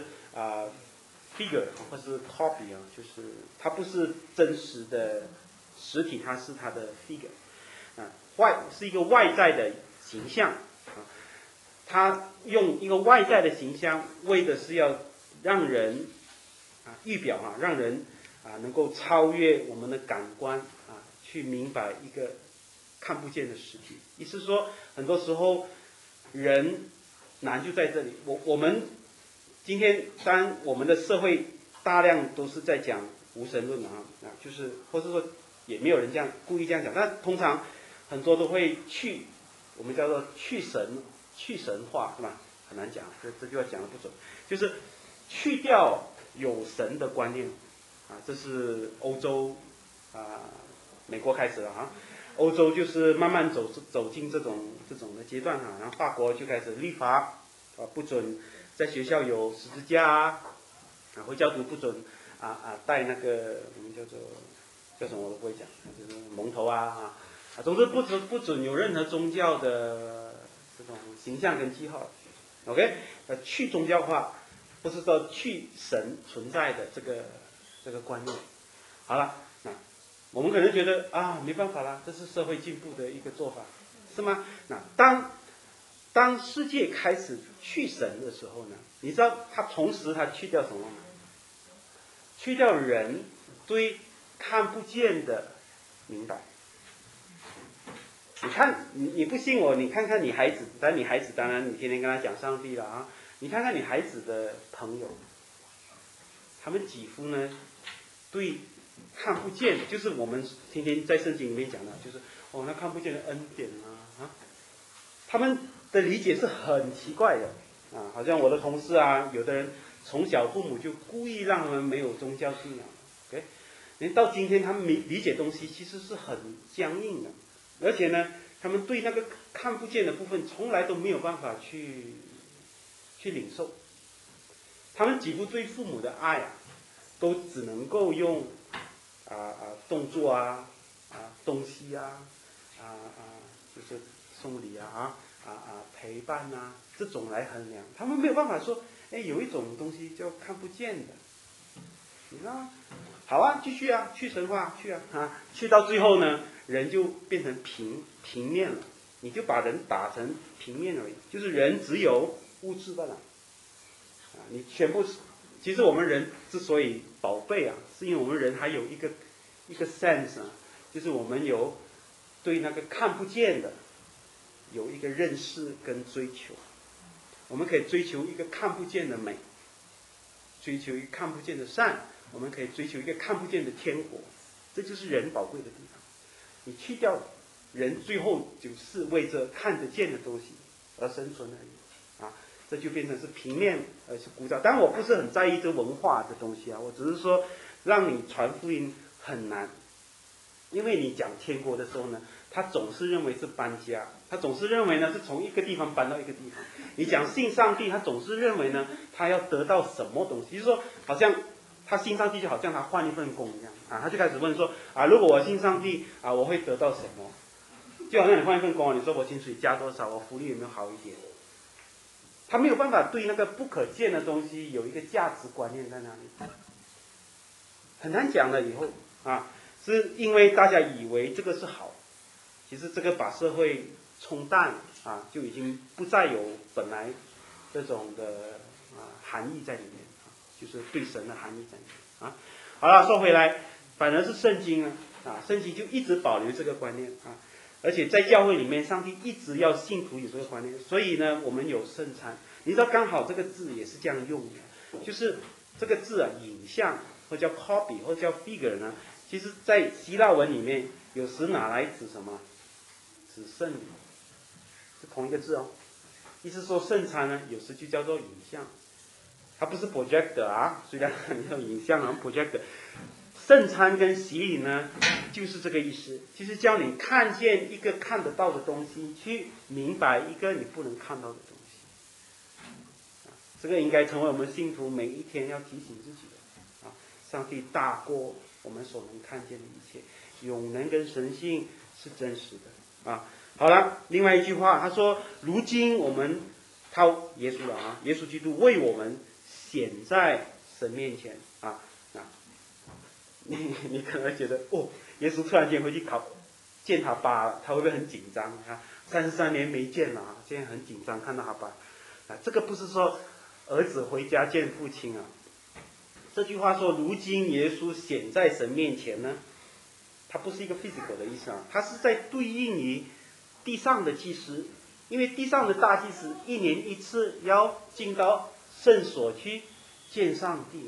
S1: figure 或是 copy 就是它不是真实的实体，它是它的 figure。是一个外在的形象他用一个外在的形象，为的是要让人预表让人能够超越我们的感官去明白一个看不见的实体。意思是说，很多时候人难就在这里。我们今天当然我们的社会大量都是在讲无神论就是或是说也没有人这样故意这样讲，但通常很多都会我们叫做去神化，是吧？很难讲，这句话讲的不准，就是去掉有神的观念这是欧洲美国开始了欧洲就是慢慢走进这种的阶段然后法国就开始立法不准在学校有十字架回教徒不准戴那个我们叫什么我都不会讲，就是蒙头总之不准有任何宗教的这种形象跟记号 ，OK， 去宗教化，不是说去神存在的这个观念。好了，那我们可能觉得没办法啦，这是社会进步的一个做法，是吗？那当世界开始去神的时候呢，你知道它同时它去掉什么吗？去掉人对看不见的明白。你看，你不信我，你看看你孩子，但你孩子当然你天天跟他讲上帝了你看看你孩子的朋友，他们几乎呢对看不见的，就是我们天天在圣经里面讲的，就是那看不见的恩典他们的理解是很奇怪的好像我的同事有的人从小父母就故意让他们没有宗教信仰 ，OK， 连到今天他们理解东西其实是很僵硬的。而且呢，他们对那个看不见的部分从来都没有办法去领受。他们几乎对父母的爱都只能够用动作东西就是送礼陪伴这种来衡量。他们没有办法说，有一种东西叫看不见的，你知道吗？好继续去神话去到最后呢，人就变成平面了，你就把人打成平面而已，就是人只有物质罢了你全部其实我们人之所以宝贝是因为我们人还有一个 sense 就是我们有对那个看不见的有一个认识跟追求。我们可以追求一个看不见的美，追求一个看不见的善，我们可以追求一个看不见的天国。这就是人宝贵的地方。你去掉人，最后就是为着看得见的东西而生存而已啊！这就变成是平面而是枯燥。当然我不是很在意这文化的东西啊，我只是说让你传福音很难，因为你讲天国的时候呢，他总是认为是搬家，他总是认为呢是从一个地方搬到一个地方。你讲信上帝，他总是认为呢他要得到什么东西，就是说好像他信上帝就好像他换一份工一样啊，他就开始问说啊，如果我信上帝啊，我会得到什么？就好像你换一份工，你说我薪水加多少，我福利有没有好一点？他没有办法对那个不可见的东西有一个价值观念在那里，很难讲了以后啊，是因为大家以为这个是好，其实这个把社会冲淡啊，就已经不再有本来这种的含义在里面啊，就是对神的含义在里面啊。好了，说回来，反而是圣经啊，圣经就一直保留这个观念啊。而且在教会里面，上帝一直要信徒有这个观念，所以呢，我们有圣餐。你知道，刚好这个字也是这样用的，就是这个字啊，影像或叫 copy 或叫 figure 呢，其实在希腊文里面有时拿来指什么？指圣礼，是同一个字哦。意思说圣餐呢，有时就叫做影像，它不是 projector 啊，虽然很有影像啊 projector。圣餐跟洗礼呢，就是这个意思，就是叫你看见一个看得到的东西，去明白一个你不能看到的东西。这个应该成为我们信徒每一天要提醒自己的啊！上帝大过我们所能看见的一切，永能跟神性是真实的啊！好了，另外一句话，他说：如今我们耶稣了啊，耶稣基督为我们显在神面前啊。你可能会觉得哦，耶稣突然间回去见他爸了，他会不会很紧张啊？33年没见了啊，现在很紧张看到他爸啊。这个不是说儿子回家见父亲啊。这句话说如今耶稣显在神面前呢，它不是一个 physical 的意思啊，它是在对应于地上的祭司，因为地上的大祭司1年1次要进到圣所去见上帝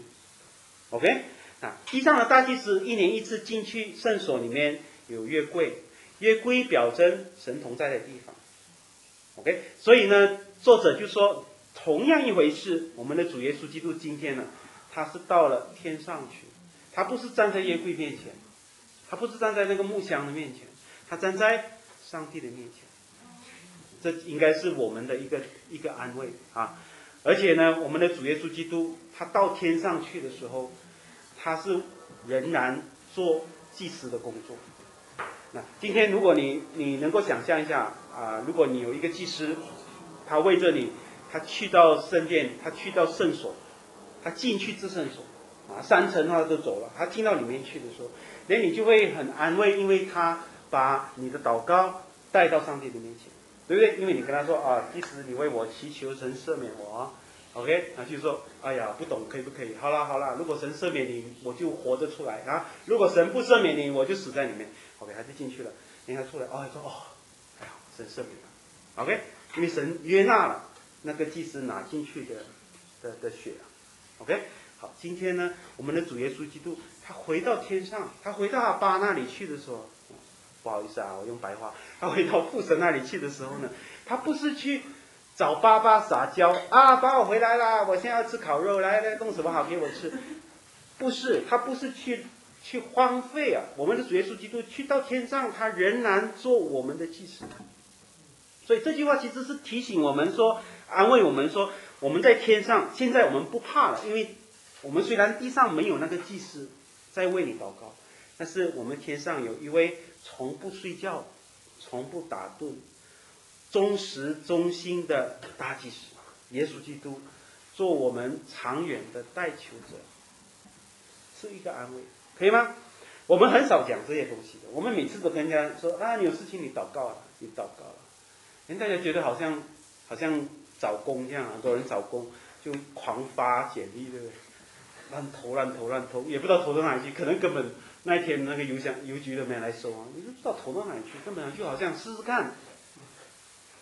S1: ，OK。地上的大祭司1年1次进去圣所里面有约柜，约柜表征神同在的地方。OK， 所以呢，作者就说，同样一回事，我们的主耶稣基督今天呢，他是到了天上去，他不是站在约柜面前，他不是站在那个木箱的面前，他站在上帝的面前。这应该是我们的一个安慰啊！而且呢，我们的主耶稣基督他到天上去的时候，他是仍然做祭司的工作。那今天如果你能够想象一下啊，如果你有一个祭司，他为着你，他去到圣殿，他去到圣所，他进去至圣所啊，3层他都走了，他进到里面去的时候，那你就会很安慰，因为他把你的祷告带到上帝的面前，对不对？因为你跟他说啊，即使你为我祈求神赦免我。OK， 他就说，哎呀，不懂可以不可以？好啦，如果神赦免你，我就活着出来啊；如果神不赦免你，我就死在里面。OK， 他就进去了。他出来，说哎呀，神赦免了。OK， 因为神约纳了那个祭司拿进去的血。OK， 好，今天呢，我们的主耶稣基督他回到天上，他回到他爸那里去的时候，不好意思啊，我用白话，他回到父神那里去的时候呢，他不是去找爸爸撒娇啊，爸我回来啦，我现在要吃烤肉，来弄什么好给我吃？不是，他不是去荒废啊！我们的主耶稣基督去到天上，他仍然做我们的祭司。所以这句话其实是提醒我们说，安慰我们说，我们在天上，现在我们不怕了，因为我们虽然地上没有那个祭司在为你祷告，但是我们天上有一位从不睡觉、从不打盹、忠实忠心的大祭司耶稣基督，做我们长远的代求者，是一个安慰，可以吗？我们很少讲这些东西的，我们每次都跟人家说啊，你有事情你祷告了，你祷告了，人大家觉得好像找工这样，很多人找工就狂发简历，对不对？乱投，也不知道投到哪里去，可能根本那一天那个邮局都没来收啊，你都不知道投到哪里去，根本就好像试试看。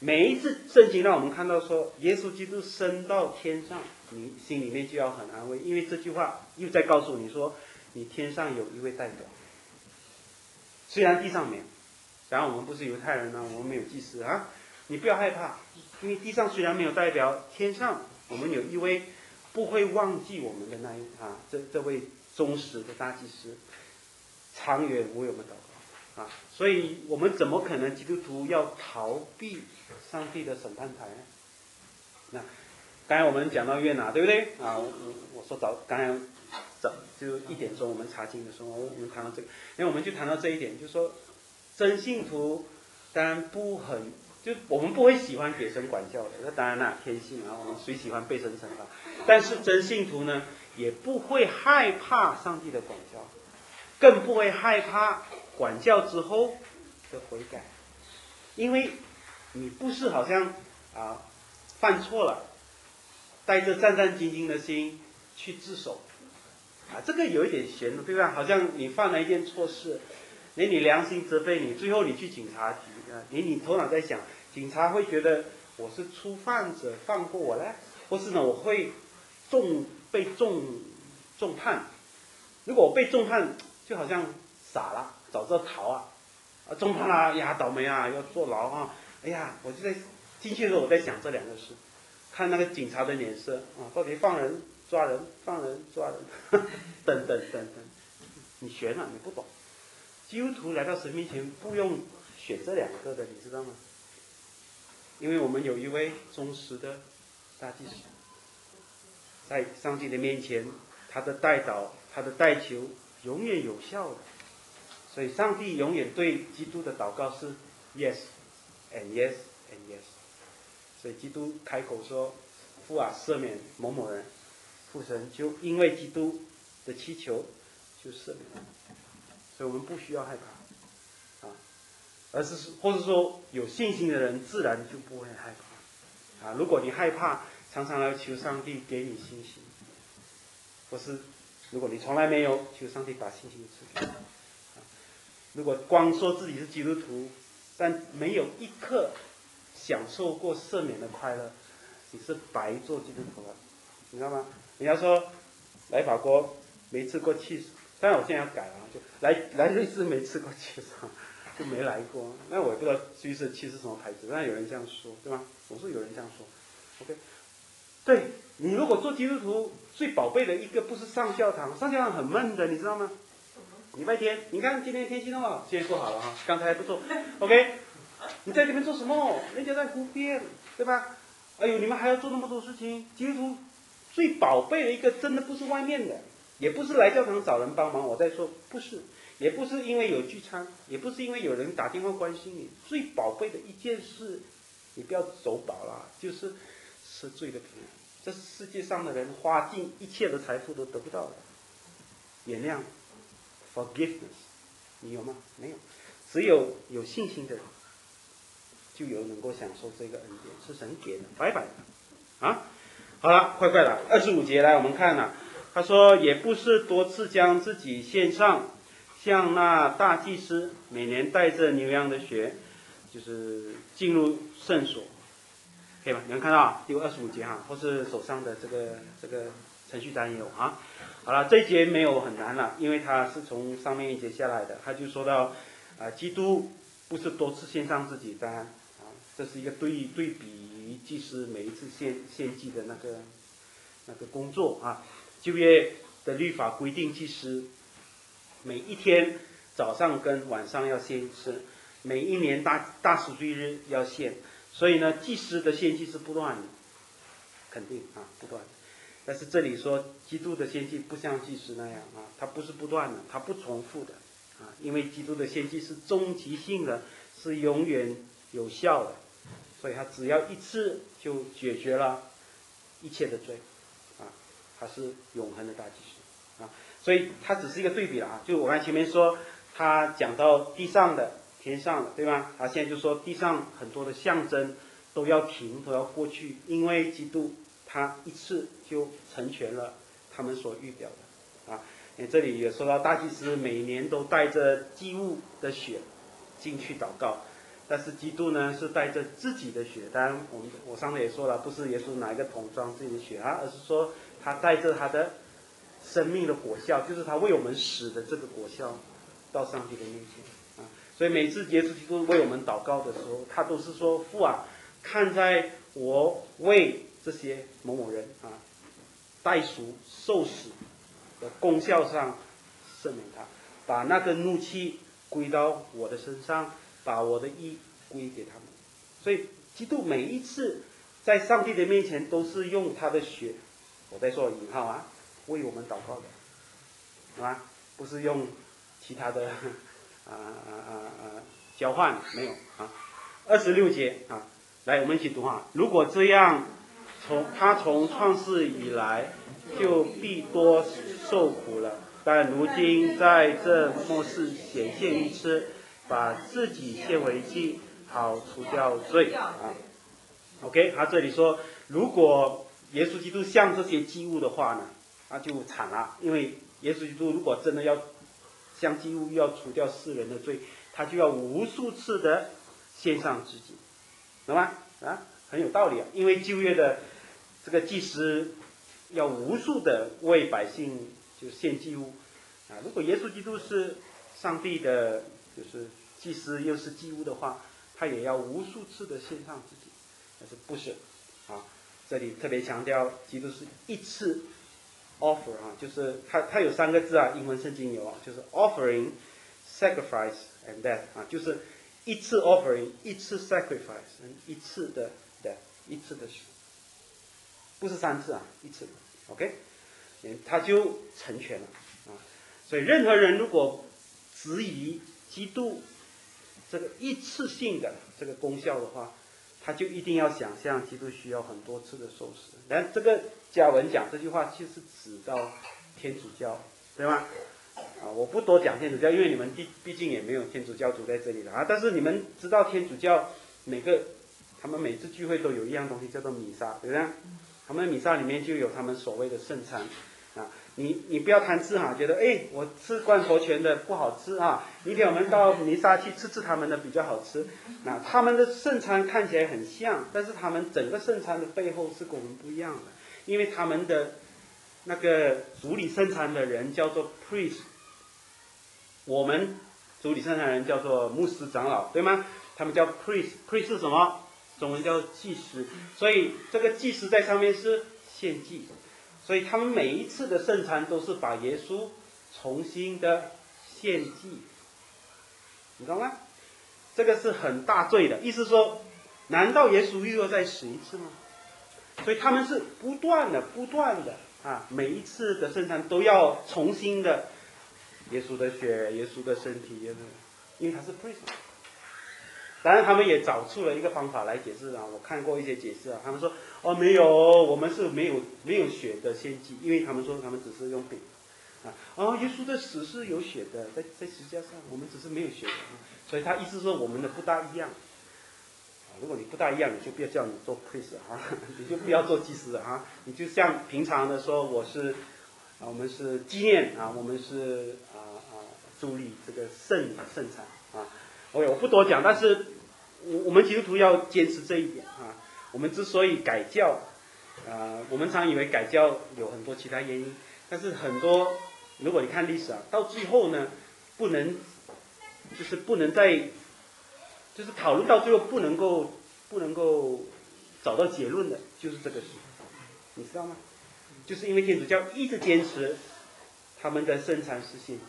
S1: 每一次圣经让我们看到说耶稣基督升到天上，你心里面就要很安慰，因为这句话又在告诉你说，你天上有一位代表，虽然地上没有。然后我们不是犹太人呢，我们没有祭司啊，你不要害怕，因为地上虽然没有代表，天上我们有一位不会忘记我们的这位忠实的大祭司，长远为我们祷告啊，所以我们怎么可能基督徒要逃避上帝的审判台呢？那刚才我们讲到约拿，对不对啊？我说刚才就1点钟我们查经的时候，我们谈到这个，因为我们就谈到这一点，就是说真信徒当然就我们不会喜欢给神管教的，那当然啦，天性啊，我们谁喜欢被神惩罚？但是真信徒呢，也不会害怕上帝的管教，更不会害怕管教之后的悔改，因为你不是好像犯错了，带着战战兢兢的心去自首这个有一点悬的，对吧？好像你犯了一件错事，连你良心责备你，最后你去警察局连你头脑在想，警察会觉得我是初犯者，放过我嘞，或是呢我会被重判。如果我被重判，就好像傻了，早知道逃重判啦呀，倒霉要坐牢哎呀，我就在进去的时候我在想这两个事，看那个警察的脸色到底放人抓人，放人抓人等等，你悬了，你不懂。基督徒来到神面前不用选这两个的，你知道吗？因为我们有一位忠实的大祭司，在上帝的面前，他的代祷，他的代求永远有效的，所以上帝永远对基督的祷告是 yes and yes and yes。 所以基督开口说，父赦免某某人，父神就因为基督的祈求就赦免了，所以我们不需要害怕而是或者说有信心的人自然就不会害怕如果你害怕，常常要求上帝给你信心，或是如果你从来没有，求上帝把信心赐给你如果光说自己是基督徒，但没有一刻享受过赦免的快乐，你是白做基督徒了，你知道吗？人家说来法国没吃过cheese，当然我现在要改了，就来瑞士没吃过cheese就没来过。那我也不知道瑞士cheese是什么牌子，但有人这样说，对吧？总是有人这样说。OK， 对，你如果做基督徒，最宝贝的一个不是上教堂，上教堂很闷的，你知道吗？礼拜天，你看今天天气那么好，今天做好了刚才还不错。OK， 你在这边做什么？人家在湖边，对吧？哎呦，你们还要做那么多事情。基督徒最宝贝的一个，真的不是外面的，也不是来教堂找人帮忙。我在说，不是，也不是因为有聚餐，也不是因为有人打电话关心你。最宝贝的一件事，你不要走饱了，就是吃罪的平安。这世界上的人花尽一切的财富都得不到的原谅 ，forgiveness， 你有吗？没有。只有有信心的人，就有能够享受这个恩典，是神给的，白白的好了，快了，25节来我们看他说也不是多次将自己献上，像那大祭司每年带着牛羊的血，就是进入圣所，可以吧？你们看到第25节或是手上的这个程序单也有好了，这一节没有很难了，因为它是从上面一节下来的，他就说到基督不是多次献上自己，当然这是一个对比祭司每一次献祭的那个工作旧约的律法规定祭司每一天早上跟晚上要献一次，每一年大赎罪日要献，所以呢祭司的献祭是不断的，肯定不断的。但是这里说基督的献祭不像祭司那样它不是不断的，它不重复的因为基督的献祭是终极性的，是永远有效的，所以他只要一次就解决了一切的罪他是永恒的大祭司所以他只是一个对比了就我刚才前面说他讲到地上的天上的，对吧？他现在就说地上很多的象征都要停，都要过去，因为基督他一次就成全了他们所预表的这里也说到大祭司每年都带着祭物的血进去祷告， 但是基督呢是带着自己的血，当然我上次也说了，不是耶稣拿一个桶装自己的血啊，而是说他带着他的生命的果效，就是他为我们死的这个果效到上帝的面前啊。所以每次耶稣基督为我们祷告的时候，他都是说父啊，看在我为这些某某人啊代赎受死的功效上赦免他，把那个怒气归到我的身上，把我的义归给他们。所以基督每一次在上帝的面前都是用他的血，我在说引号啊，为我们祷告的，是吧？不是用其他的交换，没有啊。26节啊，来我们一起读哈。如果这样，从创世以来就必多受苦了，但如今在这末世显现一次，把自己献为祭，好除掉罪啊。OK， 他这里说，如果耶稣基督像这些祭物的话呢，那就惨了，因为耶稣基督如果真的要像祭物要除掉世人的罪，他就要无数次的献上自己，懂吗？啊，很有道理啊，因为旧约的这个祭司要无数的为百姓就献祭物啊。如果耶稣基督是上帝的，就是祭司又是祭物的话，他也要无数次的献上自己，但是不是啊？这里特别强调，基督是一次 offer 啊，就是它有3个字啊，英文圣经有啊，就是 offering、sacrifice and death 啊，就是一次 offering， 一次 sacrifice， 一次的 death， 一次的死，不是3次啊，一次 ，OK， 他就成全了啊。所以任何人如果质疑基督这个一次性的这个功效的话，他就一定要想象基督需要很多次的受死。但这个加文讲这句话就是指到天主教，对吗？啊，我不多讲天主教，因为你们毕竟也没有天主教徒在这里了啊。但是你们知道天主教他们每次聚会都有一样东西叫做弥撒，对不对？他们的弥撒里面就有他们所谓的圣餐啊。你不要贪吃哈，觉得我吃罐头泉的不好吃啊，明天我们到弥撒去吃他们的比较好吃。那他们的圣餐看起来很像，但是他们整个圣餐的背后是跟我们不一样的，因为他们的那个主理圣餐的人叫做 priest， 我们主理圣餐的人叫做牧师长老，对吗？他们叫 priest 是什么？中文叫祭司，所以这个祭司在上面是献祭。所以他们每一次的圣餐都是把耶稣重新的献祭，你懂吗？这个是很大罪的，意思说，难道耶稣又要再死一次吗？所以他们是不断的啊，每一次的圣餐都要重新的耶稣的血、耶稣的身体，因为他是 priest。当然他们也找出了一个方法来解释啊，我看过一些解释啊，他们说没有，我们是没有血的献祭，因为他们说他们只是用饼啊，耶稣的死是有血的，在十字架上，我们只是没有血的，所以他意思说我们的不大一样。如果你不大一样，你就不要叫你做 priest 啊，你就不要做祭司啊，你就像平常的说我们是纪念啊，我们是助力这个圣餐啊。OK， 我不多讲，但是我们基督徒要坚持这一点啊。我们之所以改教，我们常以为改教有很多其他原因，但是很多，如果你看历史啊，到最后呢，不能再，就是讨论到最后不能够找到结论的，就是这个事，你知道吗？就是因为天主教一直坚持他们的圣餐是献祭，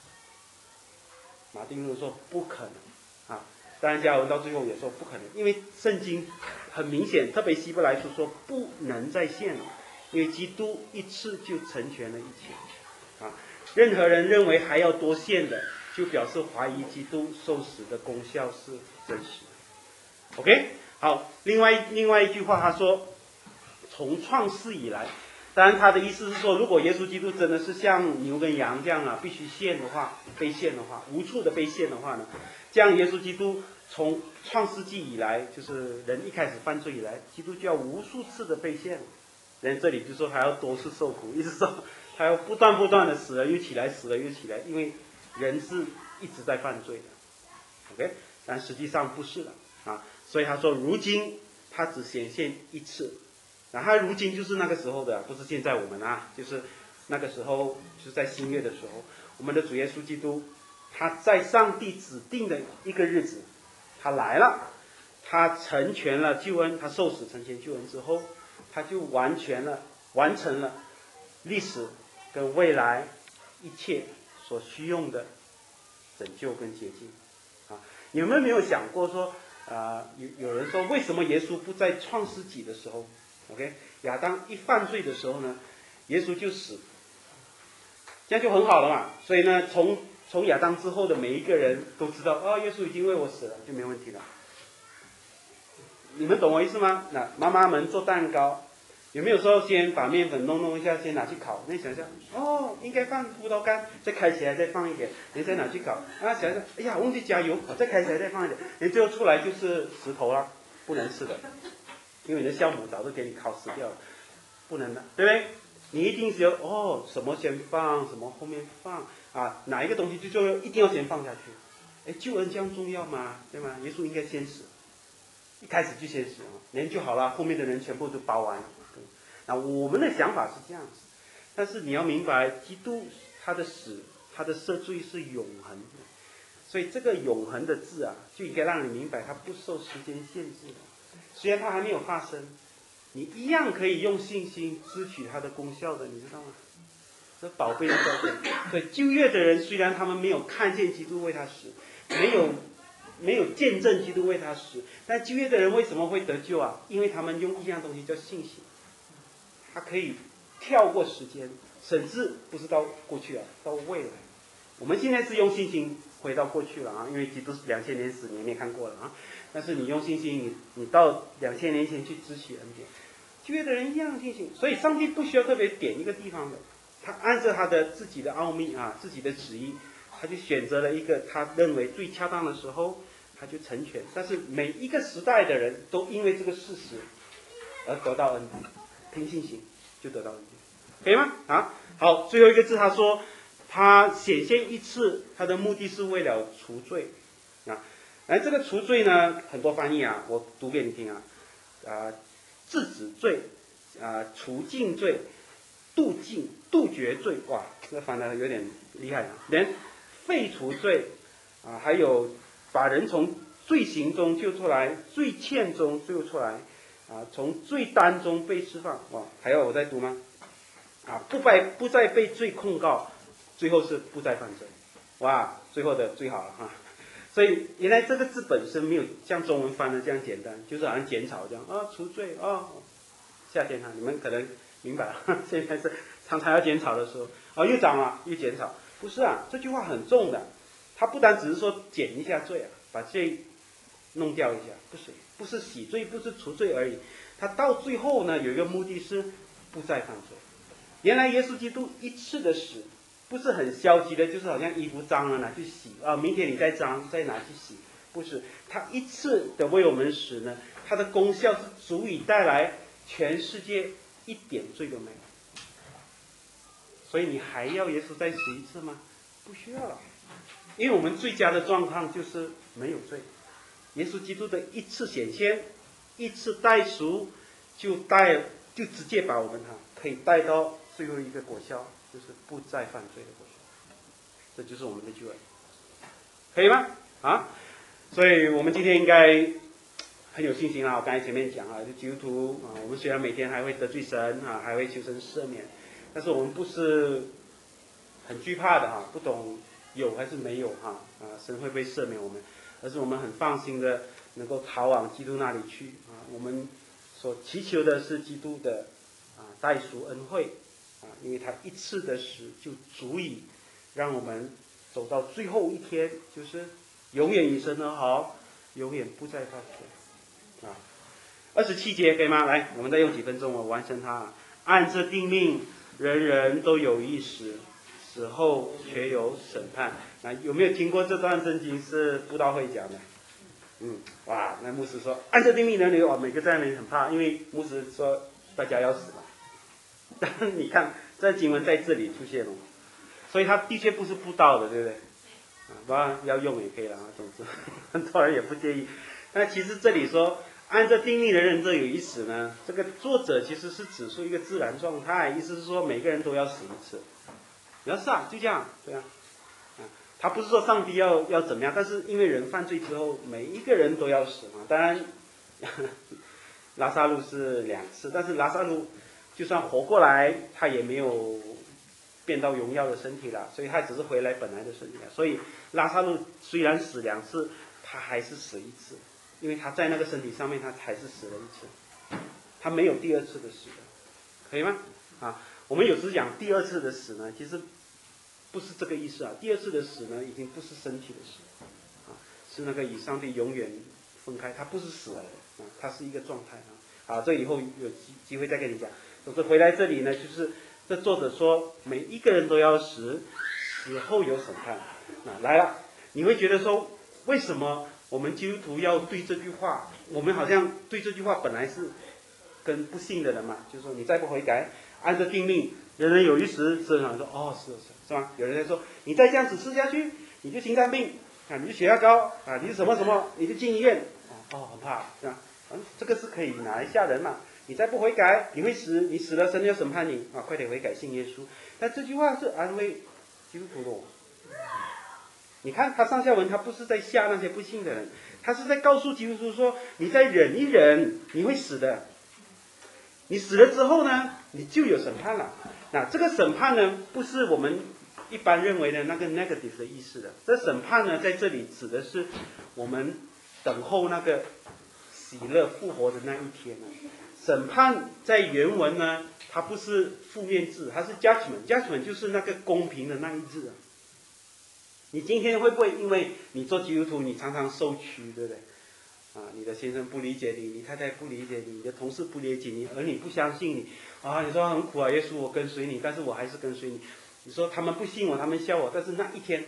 S1: 马丁路德说不可能。当然加尔文到最后也说不可能，因为圣经很明显，特别希伯来书说不能再献了，因为基督一次就成全了一切任何人认为还要多献的，就表示怀疑基督受死的功效是真实的。 OK， 好，另外一句话他说从创世以来，当然他的意思是说，如果耶稣基督真的是像牛跟羊这样必须被献的话，无处的被献的话呢，这样耶稣基督从创世纪以来，就是人一开始犯罪以来，基督就要无数次的被献。人这里就说还要多次受苦，意思说还要不断的死了又起来，死了又起来，因为人是一直在犯罪的。OK， 但实际上不是的啊。所以他说，如今他只显现一次。那他如今就是那个时候的，不是现在我们啊，就是那个时候，就是在新约的时候，我们的主耶稣基督，他在上帝指定的一个日子，他来了，他成全了救恩，他受死成全救恩之后，他就完成了历史跟未来一切所需用的拯救跟洁净啊。你们有没有想过说有人说为什么耶稣不在创世纪的时候 OK 亚当一犯罪的时候呢，耶稣就死，这样就很好了嘛。所以呢从亚当之后的每一个人都知道耶稣已经为我死了，就没问题了。你们懂我意思吗？那妈妈们做蛋糕，有没有说先把面粉弄一下，先拿去烤？那想想应该放葡萄干，再开起来再放一点，你再拿去烤。想想哎呀忘记加油，再开起来再放一点，你最后出来就是石头了，不能吃的，因为你的酵母早就给你烤死掉了，不能的，对不对？你一定是有什么先放，什么后面放啊？哪一个东西最重要，一定要先放下去。救恩这样重要吗？对吗？耶稣应该先死，一开始就先死，人就好了，后面的人全部都包完了。那我们的想法是这样子，但是你要明白，基督他的死，他的赦罪是永恒的，所以这个永恒的字啊，就应该让你明白，它不受时间限制的。虽然它还没有发生，你一样可以用信心支取它的功效的，你知道吗？这宝贝的教训。所以旧约的人虽然他们没有看见基督为他死，没有见证基督为他死，但旧约的人为什么会得救啊？因为他们用一样东西叫信心，他可以跳过时间，甚至不是到过去啊，到未来。我们现在是用信心回到过去了啊，因为基督是2000年死，你也没看过了啊。但是你用信心，你到2000年前去支取恩典，旧约的人一样信心，所以上帝不需要特别点一个地方的，他按照他的自己的奥秘啊，自己的旨意，他就选择了一个他认为最恰当的时候，他就成全。但是每一个时代的人都因为这个事实而得到恩典，凭信心就得到恩典，可以吗？好，最后一个字他说，他显现一次，他的目的是为了除罪啊。这个除罪呢，很多翻译啊，我读给你听啊，制止罪除尽罪，杜绝罪，哇，这翻得有点厉害啊，连废除罪还有把人从罪行中救出来，罪愆中救出来从罪担中被释放，哇，还要我再读吗？不再被罪控告，最后是不再犯罪，哇，最后的最好了哈。所以原来这个字本身没有像中文翻的这样简单，就是好像剪草这样除罪夏天你们可能明白了，现在是常常要剪草的时候又长了又剪草，不是这句话很重的，它不单只是说剪一下罪把罪弄掉一下，不是洗罪，不是除罪而已，它到最后呢有一个目的是不再犯罪。原来耶稣基督一次的死不是很消极的，就是好像衣服脏了拿去洗明天你再脏再拿去洗，不是，他一次的为我们死呢，他的功效是足以带来全世界一点罪都没有。所以你还要耶稣再死一次吗？不需要了，因为我们最佳的状况就是没有罪。耶稣基督的一次显现，一次代赎，就直接把我们可以带到最后一个果效，就是不再犯罪的果效，这就是我们的救恩，可以吗？所以我们今天应该很有信心我刚才前面讲就基督徒我们虽然每天还会得罪神还会求神赦免，但是我们不是很惧怕的不懂有还是没有神会不会赦免我们，而是我们很放心的能够逃往基督那里去我们所祈求的是基督的代赎恩惠因为他一次的死就足以让我们走到最后一天，就是永远与神和好，永远不再犯罪27节可以吗？来，我们再用几分钟我完成它。按这定命，人人都有一死，死后却有审判。有没有听过这段圣经是布道会讲的？哇，那牧师说按这定命人人每个在那里很怕，因为牧师说大家要死了。但是你看这经文在这里出现了，所以他的确不是布道的，对不对不然要用也可以了啊。总之，很多人也不介意。但其实这里说按着定命的认这有意思呢，这个作者其实是指出一个自然状态，意思是说每个人都要死一次。你要是啊，就这样，对啊。他不是说上帝要怎么样，但是因为人犯罪之后，每一个人都要死嘛。当然，拉萨路是2次，但是拉萨路就算活过来，他也没有变到荣耀的身体了，所以他只是回来本来的身体了。所以拉萨路虽然死2次，他还是死1次，因为他在那个身体上面，他还是死了1次，他没有第2次的死的，可以吗？啊，我们有时讲第2次的死呢，其实不是这个意思啊。第2次的死呢，已经不是身体的死，啊，是那个与上帝永远分开，他不是死了的，啊，他是一个状态啊。好，这以后有机会再跟你讲。总之回来这里呢，就是这作者说每一个人都要死，死后有审判。来了，你会觉得说，为什么我们基督徒要对这句话？我们好像对这句话本来是跟不信的人嘛，就是说你再不悔改，按着定命，人人有一死。圣上说，哦，是吧？有人在说，你再这样子吃下去，你就心脏病啊，你就血压高啊，你就什么什么，你就进医院哦，很怕，是吧？这个是可以拿来吓人嘛。你再不悔改，你会死，你死了，神要审判你啊！快点悔改，信耶稣。但这句话是安慰基督徒的。你看他上下文，他不是在吓那些不信的人，他是在告诉基督徒说：你再忍一忍，你会死的。你死了之后呢，你就有审判了。那这个审判呢，不是我们一般认为的那个 negative 的意思的。这审判呢，在这里指的是我们等候那个喜乐复活的那一天呢。审判在原文呢，它不是负面字，它是 judgment 就是那个公平的那一字啊。你今天会不会因为你做基督徒，你常常受屈，对不对？啊，你的先生不理解你，你太太不理解你，你的同事不理解你，儿女不相信你啊，你说很苦啊，耶稣我跟随你，但是我还是跟随你。你说他们不信我，他们笑我，但是那一天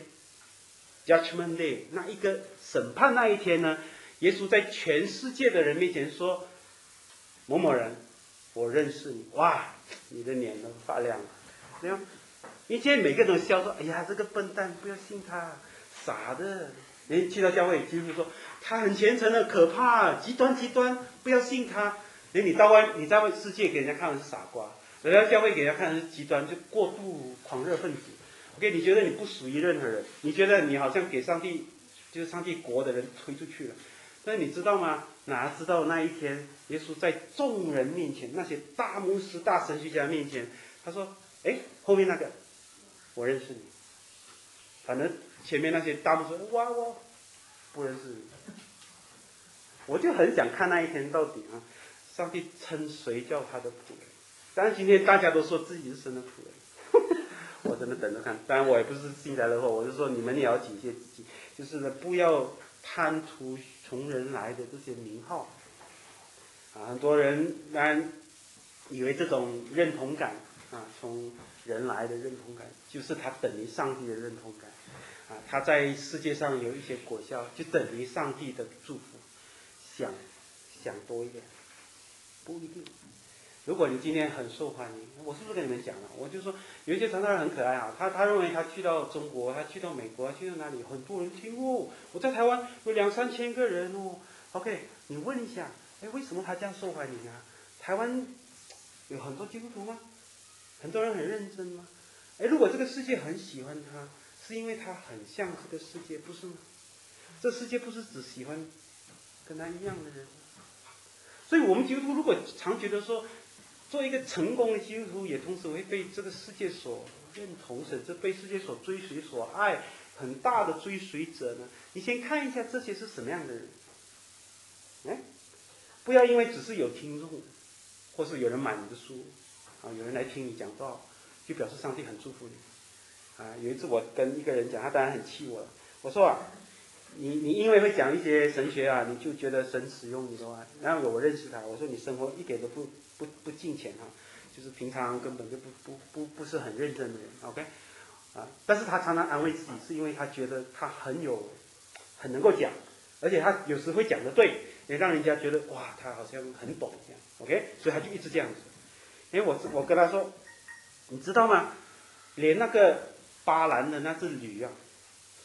S1: Judgment Day 那一个审判那一天呢，耶稣在全世界的人面前说。某某人，我认识你，哇，你的脸都发亮了，对吗？因为现在每个人都笑说，哎呀，这个笨蛋，不要信他，傻的。人去到教会，基督徒说他很虔诚的，可怕，极端，不要信他。你在外世界给人家看的是傻瓜，人家教会给人家看的是极端，就过度狂热分子。OK， 你觉得你不属于任何人，你觉得你好像给上帝，就是上帝国的人推出去了。但你知道吗？哪知道那一天，耶稣在众人面前，那些大牧师、大神学家面前，他说：“哎，后面那个，我认识你。”反正前面那些大牧师，哇，我不认识你。我就很想看那一天到底啊，上帝称谁叫他的仆人？当然今天大家都说自己是神的仆人，我真的等着看。当然我也不是幸灾乐祸，我是说你们也要警戒自己，就是呢不要贪图从人来的这些名号啊，很多人当然以为这种认同感啊，从人来的认同感，就是他等于上帝的认同感啊，他在世界上有一些果效，就等于上帝的祝福。想多一点，不一定。如果你今天很受欢迎，我是不是跟你们讲了？我就说有一些传道人很可爱啊，他认为他去到中国，他去到美国，去到哪里，很多人听哦。我在台湾有2-3千个人哦。OK， 你问一下，哎，为什么他这样受欢迎啊？台湾有很多基督徒吗？很多人很认真吗？哎，如果这个世界很喜欢他，是因为他很像这个世界，不是吗？这世界不是只喜欢跟他一样的人。所以我们基督徒如果常觉得说，做一个成功的基督徒，也同时会被这个世界所认同，甚至被世界所追随、所爱，很大的追随者呢？你先看一下这些是什么样的人，哎，不要因为只是有听众，或是有人买你的书，啊，有人来听你讲道，就表示上帝很祝福你。啊，有一次我跟一个人讲，他当然很气我了，我说啊。你因为会讲一些神学啊，你就觉得神使用你的话，然后我认识他，我说你生活一点都不敬虔哈，就是平常根本就不是很认真的人 ，OK， 啊，但是他常常安慰自己，是因为他觉得他很能够讲，而且他有时会讲得对，也让人家觉得哇，他好像很懂这样 ，OK， 所以他就一直这样子。因为我跟他说，你知道吗？连那个巴兰的那只驴啊。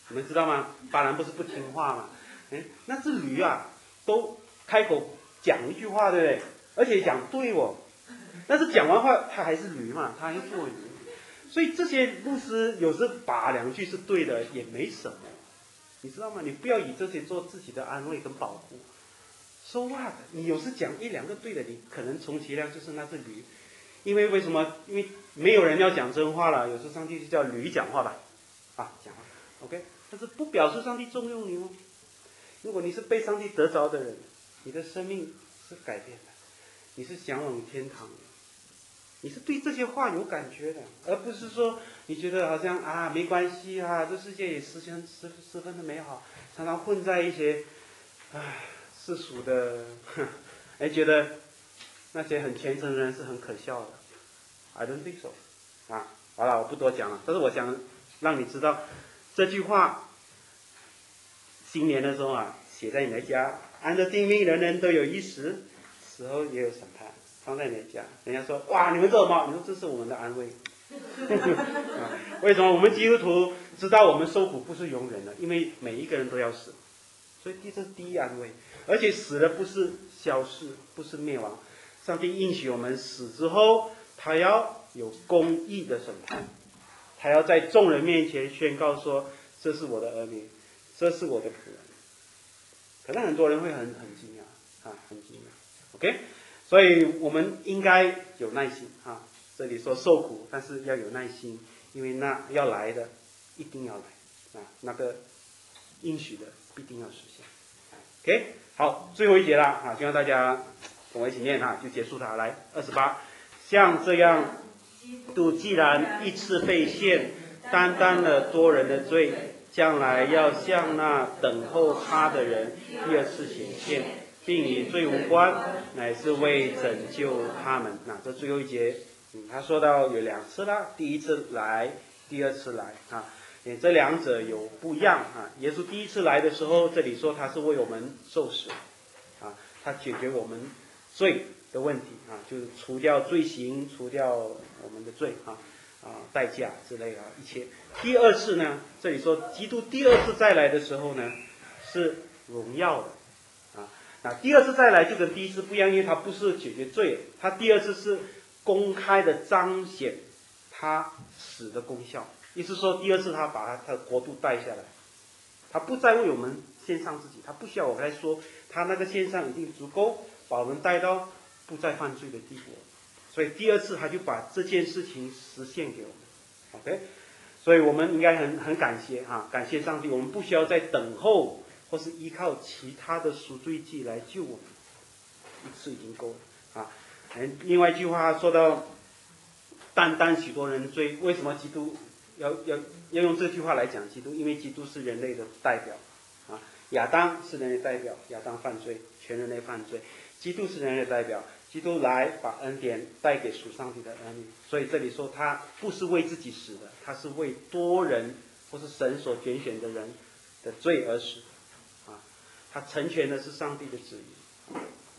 S1: 你们知道吗？巴兰不是不听话吗？那只驴啊，都开口讲一句话，对不对？而且讲对哦。但是讲完话，他还是驴嘛，他还是做驴。所以这些牧师有时把两句是对的，也没什么，你知道吗？你不要以这些做自己的安慰跟保护。So what？ 你有时讲一两个对的，你可能充其量就是那只驴。因为什么？因为没有人要讲真话了，有时候上帝就叫驴讲话吧，讲话 ，OK。但是不表示上帝重用你哦。如果你是被上帝得着的人，你的生命是改变的，你是向往天堂的，你是对这些话有感觉的，而不是说你觉得好像没关系这世界也十分的美好，常常混在一些世俗的，觉得那些很虔诚的人是很可笑的。I don't think so。好了，我不多讲了。但是我想让你知道，这句话，新年的时候写在你的家，按着定命，人人都有一时，死后也有审判，放在你的家。人家说，哇，你们做什么？你说这是我们的安慰。为什么我们基督徒知道我们受苦不是永远的？因为每一个人都要死，所以这是第一安慰。而且死了不是消逝，不是灭亡。上帝应许我们死之后，他要有公义的审判，他要在众人面前宣告说：“这是我的儿女，这是我的仆人。”可能很多人会很惊讶很惊讶。OK， 所以我们应该有耐心这里说受苦，但是要有耐心，因为那要来的一定要来那个应许的必定要实现。OK， 好，最后一节了希望大家跟我一起念就结束它。来28，像这样，基督既然一次被献，担当了多人的罪，将来要向那等候他的人第二次显现，并与罪无关，乃是为拯救他们。这最后一节，他说到有2次啦，第一次来，第二次来这两者有不一样耶稣第一次来的时候，这里说他是为我们受死他解决我们罪的问题就是除掉罪行，除掉我们的罪代价之类一切。第二次呢，这里说基督第二次再来的时候呢，是荣耀的第二次再来就跟第一次不一样，因为他不是解决罪，他第二次是公开的彰显他死的功效。意思说第二次他把他的国度带下来，他不再为我们献上自己，他不需要我来说，他那个献上一定足够把我们带到不再犯罪的地步。所以第二次他就把这件事情实现给我们。OK， 所以我们应该很感谢感谢上帝，我们不需要再等候或是依靠其他的赎罪祭来救我们，一次已经够了另外一句话说到担当许多人的罪，为什么基督要用这句话来讲基督？因为基督是人类的代表亚当是人类代表，亚当犯罪，全人类犯罪，基督是人类代表，基督来把恩典带给属上帝的儿女。所以这里说他不是为自己死的，他是为多人或是神所拣选的人的罪而死他成全的是上帝的旨意。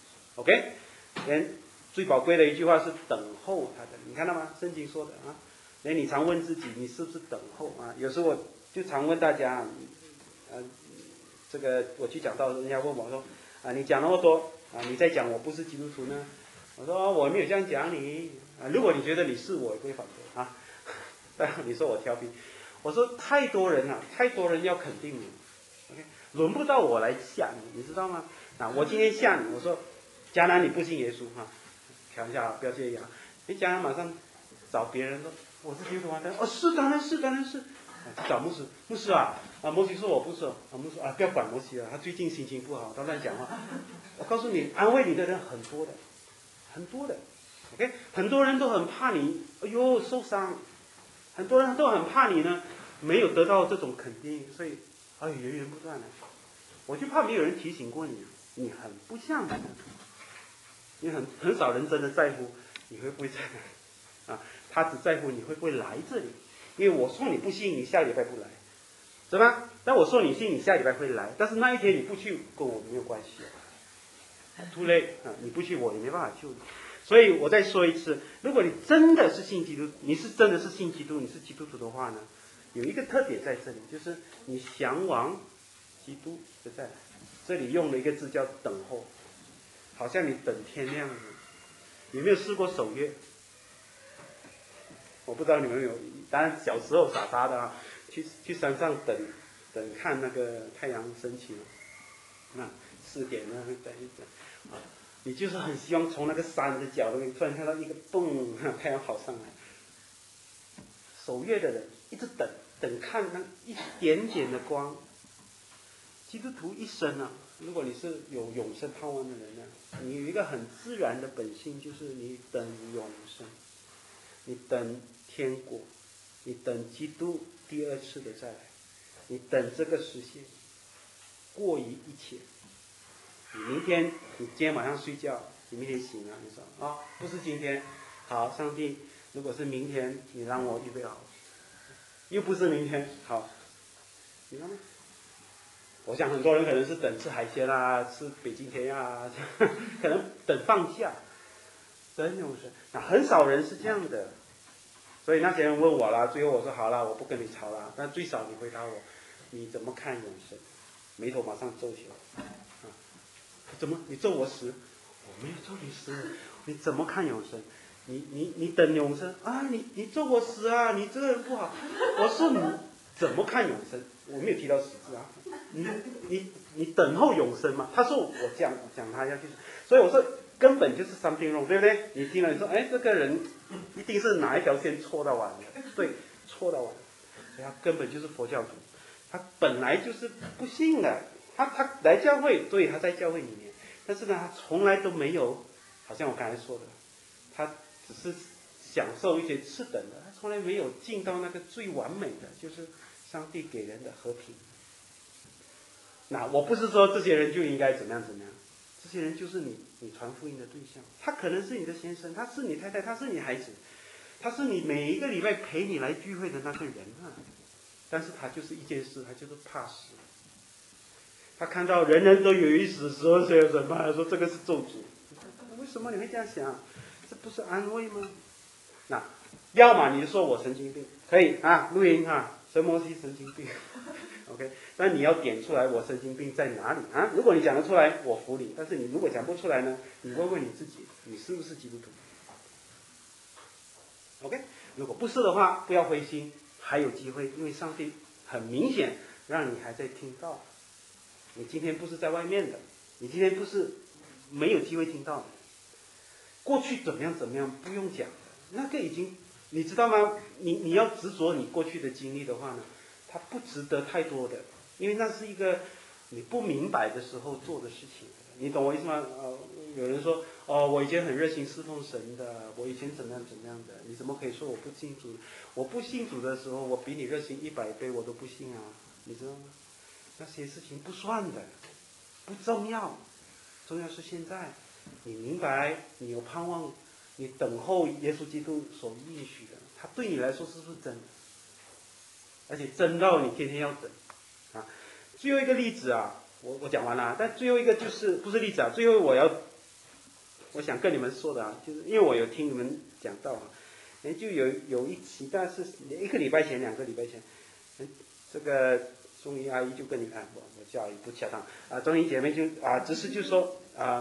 S1: OK， 最宝贵的一句话是等候他的，你看到吗？圣经说的你常问自己，你是不是等候有时候我就常问大家这个我去讲道，人家问我说你讲那么多你在讲我不是基督徒呢？我说我没有这样讲你如果你觉得你是，我也不会反对但你说我调皮，我说太多人要肯定你 OK， 轮不到我来吓你，你知道吗我今天吓你，我说迦南你不信耶稣开玩笑不要介意迦南马上找别人说我是基督徒是当然是找牧师牧师摩西说我不是牧师不要管摩西了，他最近心情不好，他乱讲话。我告诉你，安慰你的人很多的 OK， 很多人都很怕你受伤，很多人都很怕你呢没有得到这种肯定，所以源源不断的。我就怕没有人提醒过你，你很不像的，因为很少人真的在乎你会不会在他只在乎你会不会来这里。因为我说你不信，你下礼拜不来，是吧？但我说你信，你下礼拜会来，但是那一天你不去，跟我没有关系too late你不去，我也没办法救你。所以我再说一次，如果你真的是信基督，你是真的是信基督，你是基督徒的话呢， 有一个特点在这里，就是你向往基督的再来。这里用了一个字叫等候，好像你等天亮一样。有没有试过守月？我不知道你们有，当然小时候傻傻的啊，去山上等看那个太阳升起，那4点那等一等啊，你就是很希望从那个山的角落突然看到一个蹦，太阳跑上来。守月的人一直等看那一点点的光。基督徒一生啊，如果你是有永生盼望的人呢，你有一个很自然的本性，就是你等永生，你等天国，你等基督第2次的再来，你等这个实现，过于一切。你明天，你今天晚上睡觉，你明天醒了，你说啊，不是今天，好，上帝，如果是明天，你让我预备好，又不是明天，好，你看吗？我想很多人可能是等吃海鲜啦，吃北京甜呀，可能等放假，真永生。那很少人是这样的，所以那些人问我啦，最后我说好啦，我不跟你吵啦。但最少你回答我，你怎么看永生？眉头马上皱起来。啊，怎么你咒我死？我没有咒你死，你怎么看永生？你等永生啊？你咒我死啊？你这个人不好。我说你怎么看永生？我没有提到死字啊。你等候永生嘛？他说我讲他要去，所以我说根本就是 something wrong， 对不对？你听了你说，哎，这个人一定是哪一条线错到完了，对，错到完了，所以他根本就是佛教徒，他本来就是不信的，他来教会，对，他在教会里面，但是呢，他从来都没有，好像我刚才说的，他只是享受一些次等的，他从来没有进到那个最完美的，就是上帝给人的和平。那我不是说这些人就应该怎么样，这些人就是你传福音的对象，他可能是你的先生，他是你太太，他是你孩子，他是你每一个礼拜陪你来聚会的那个人啊。但是他就是一件事，他就是怕死。他看到人人都有一死，时候谁有什么？他说这个是咒诅。为什么你会这样想？这不是安慰吗？那要么你说我神经病，可以啊，录音啊，神摩西神经病。OK， 那你要点出来我神经病在哪里啊？如果你讲得出来，我服你；但是你如果讲不出来呢，你问问你自己，你是不是基督徒 ？OK， 如果不是的话，不要灰心，还有机会，因为上帝很明显让你还在听到。你今天不是在外面的，你今天不是没有机会听到的。过去怎么样不用讲的，那个已经你知道吗？你要执着你过去的经历的话呢？它不值得太多的，因为那是一个你不明白的时候做的事情，你懂我意思吗？有人说我以前很热心侍奉神的，我以前怎么样的，你怎么可以说我不信主？我不信主的时候，我比你热心100倍，我都不信啊，你知道吗？那些事情不算的，不重要，重要是现在你明白，你有盼望，你等候耶稣基督所应许的，他对你来说是不是真的？而且真到你天天要等啊！最后一个例子啊，我讲完了，但最后一个就是不是例子啊，最后我想跟你们说的啊，就是因为我有听你们讲到啊，就有一期，但是1个礼拜前、2个礼拜前，这个钟怡阿姨就跟你看，我叫阿姨不恰当啊，钟怡姐妹就只是就说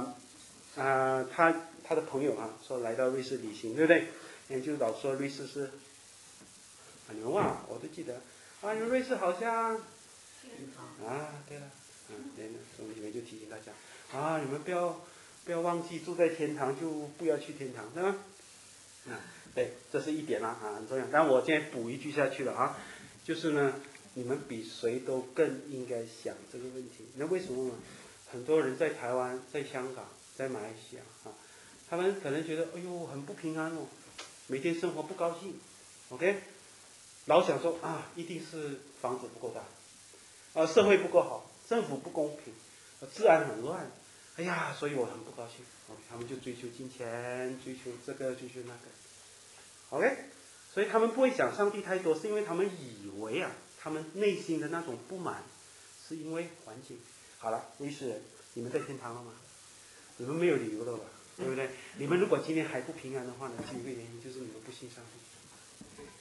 S1: 她的朋友啊，说来到瑞士旅行，对不对？就老说瑞士是。你们忘了，我都记得你们瑞士好像对了，钟姐妹就提醒大家你们不要忘记住在天堂，就不要去天堂，对吗？对，这是一点啦很重要。但我现在补一句下去了啊，就是呢，你们比谁都更应该想这个问题。那为什么呢？很多人在台湾、在香港、在马来西亚他们可能觉得哎呦很不平安哦，每天生活不高兴 ，OK。老想说一定是房子不够大，社会不够好，政府不公平，治安很乱，哎呀，所以我很不高兴。他们就追求金钱，追求这个，追求那个。OK， 所以他们不会想上帝太多，是因为他们以为他们内心的那种不满，是因为环境。好了，瑞士人，你们在天堂了吗？你们没有理由了吧？对不对？你们如果今天还不平安的话呢，其实一个原因就是你们不信上帝。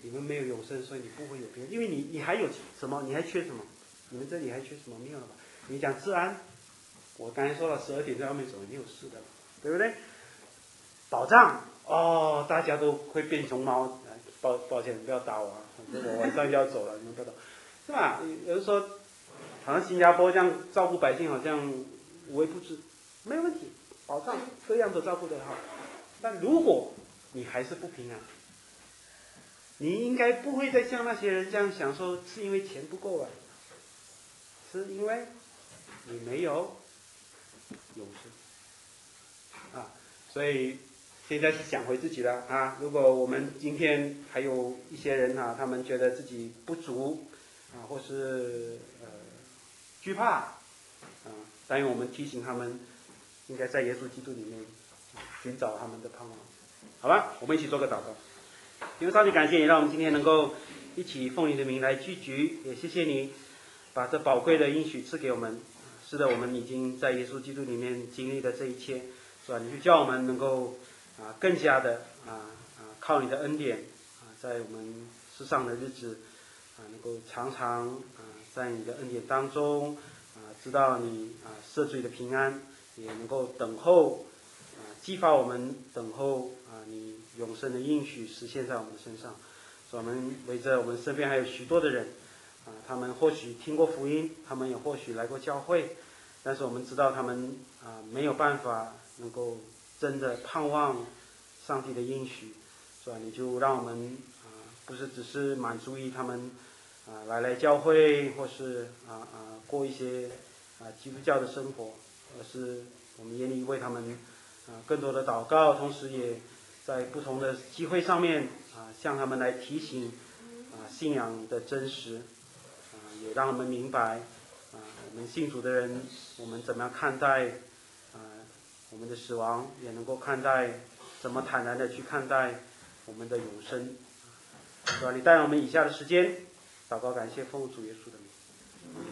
S1: 你们没有永生，所以你不会有平安，因为你还有什么？你还缺什么？你们这里还缺什么？没有了吧？你讲治安，我刚才说了12点在外面走没有事的，对不对？保障哦，大家都会变熊猫，抱歉，不要打我啊，反正我晚上就要走了，你们不懂，是吧？有人说，好像新加坡这样照顾百姓，好像无微不至，没有问题，保障各样都照顾得好。但如果你还是不平安，你应该不会再像那些人这样想说，是因为钱不够了，是因为你没有永生啊，所以现在是想回自己了啊。如果我们今天还有一些人啊，他们觉得自己不足啊，或是惧怕啊，但愿我们提醒他们，应该在耶稣基督里面寻找他们的盼望。好吧，我们一起做个祷告。因为上帝感谢你，让我们今天能够一起奉你的名来聚集，也谢谢你把这宝贵的应许赐给我们。是的，我们已经在耶稣基督里面经历了这一切，是吧？你就叫我们能够更加的靠你的恩典在我们世上的日子能够常常在你的恩典当中知道你赦罪的平安，也能够等候激发我们等候你永生的应许实现在我们身上。所以我们围着我们身边还有许多的人他们或许听过福音，他们也或许来过教会，但是我们知道他们没有办法能够真的盼望上帝的应许，是吧？你就让我们不是只是满足于他们来教会，或是过一些基督教的生活，而是我们愿意为他们更多的祷告，同时也在不同的机会上面向他们来提醒信仰的真实，也让他们明白我们信主的人，我们怎么样看待我们的死亡，也能够看待怎么坦然的去看待我们的永生，是吧？你带我们以下的时间祷告，感谢奉主耶稣的名。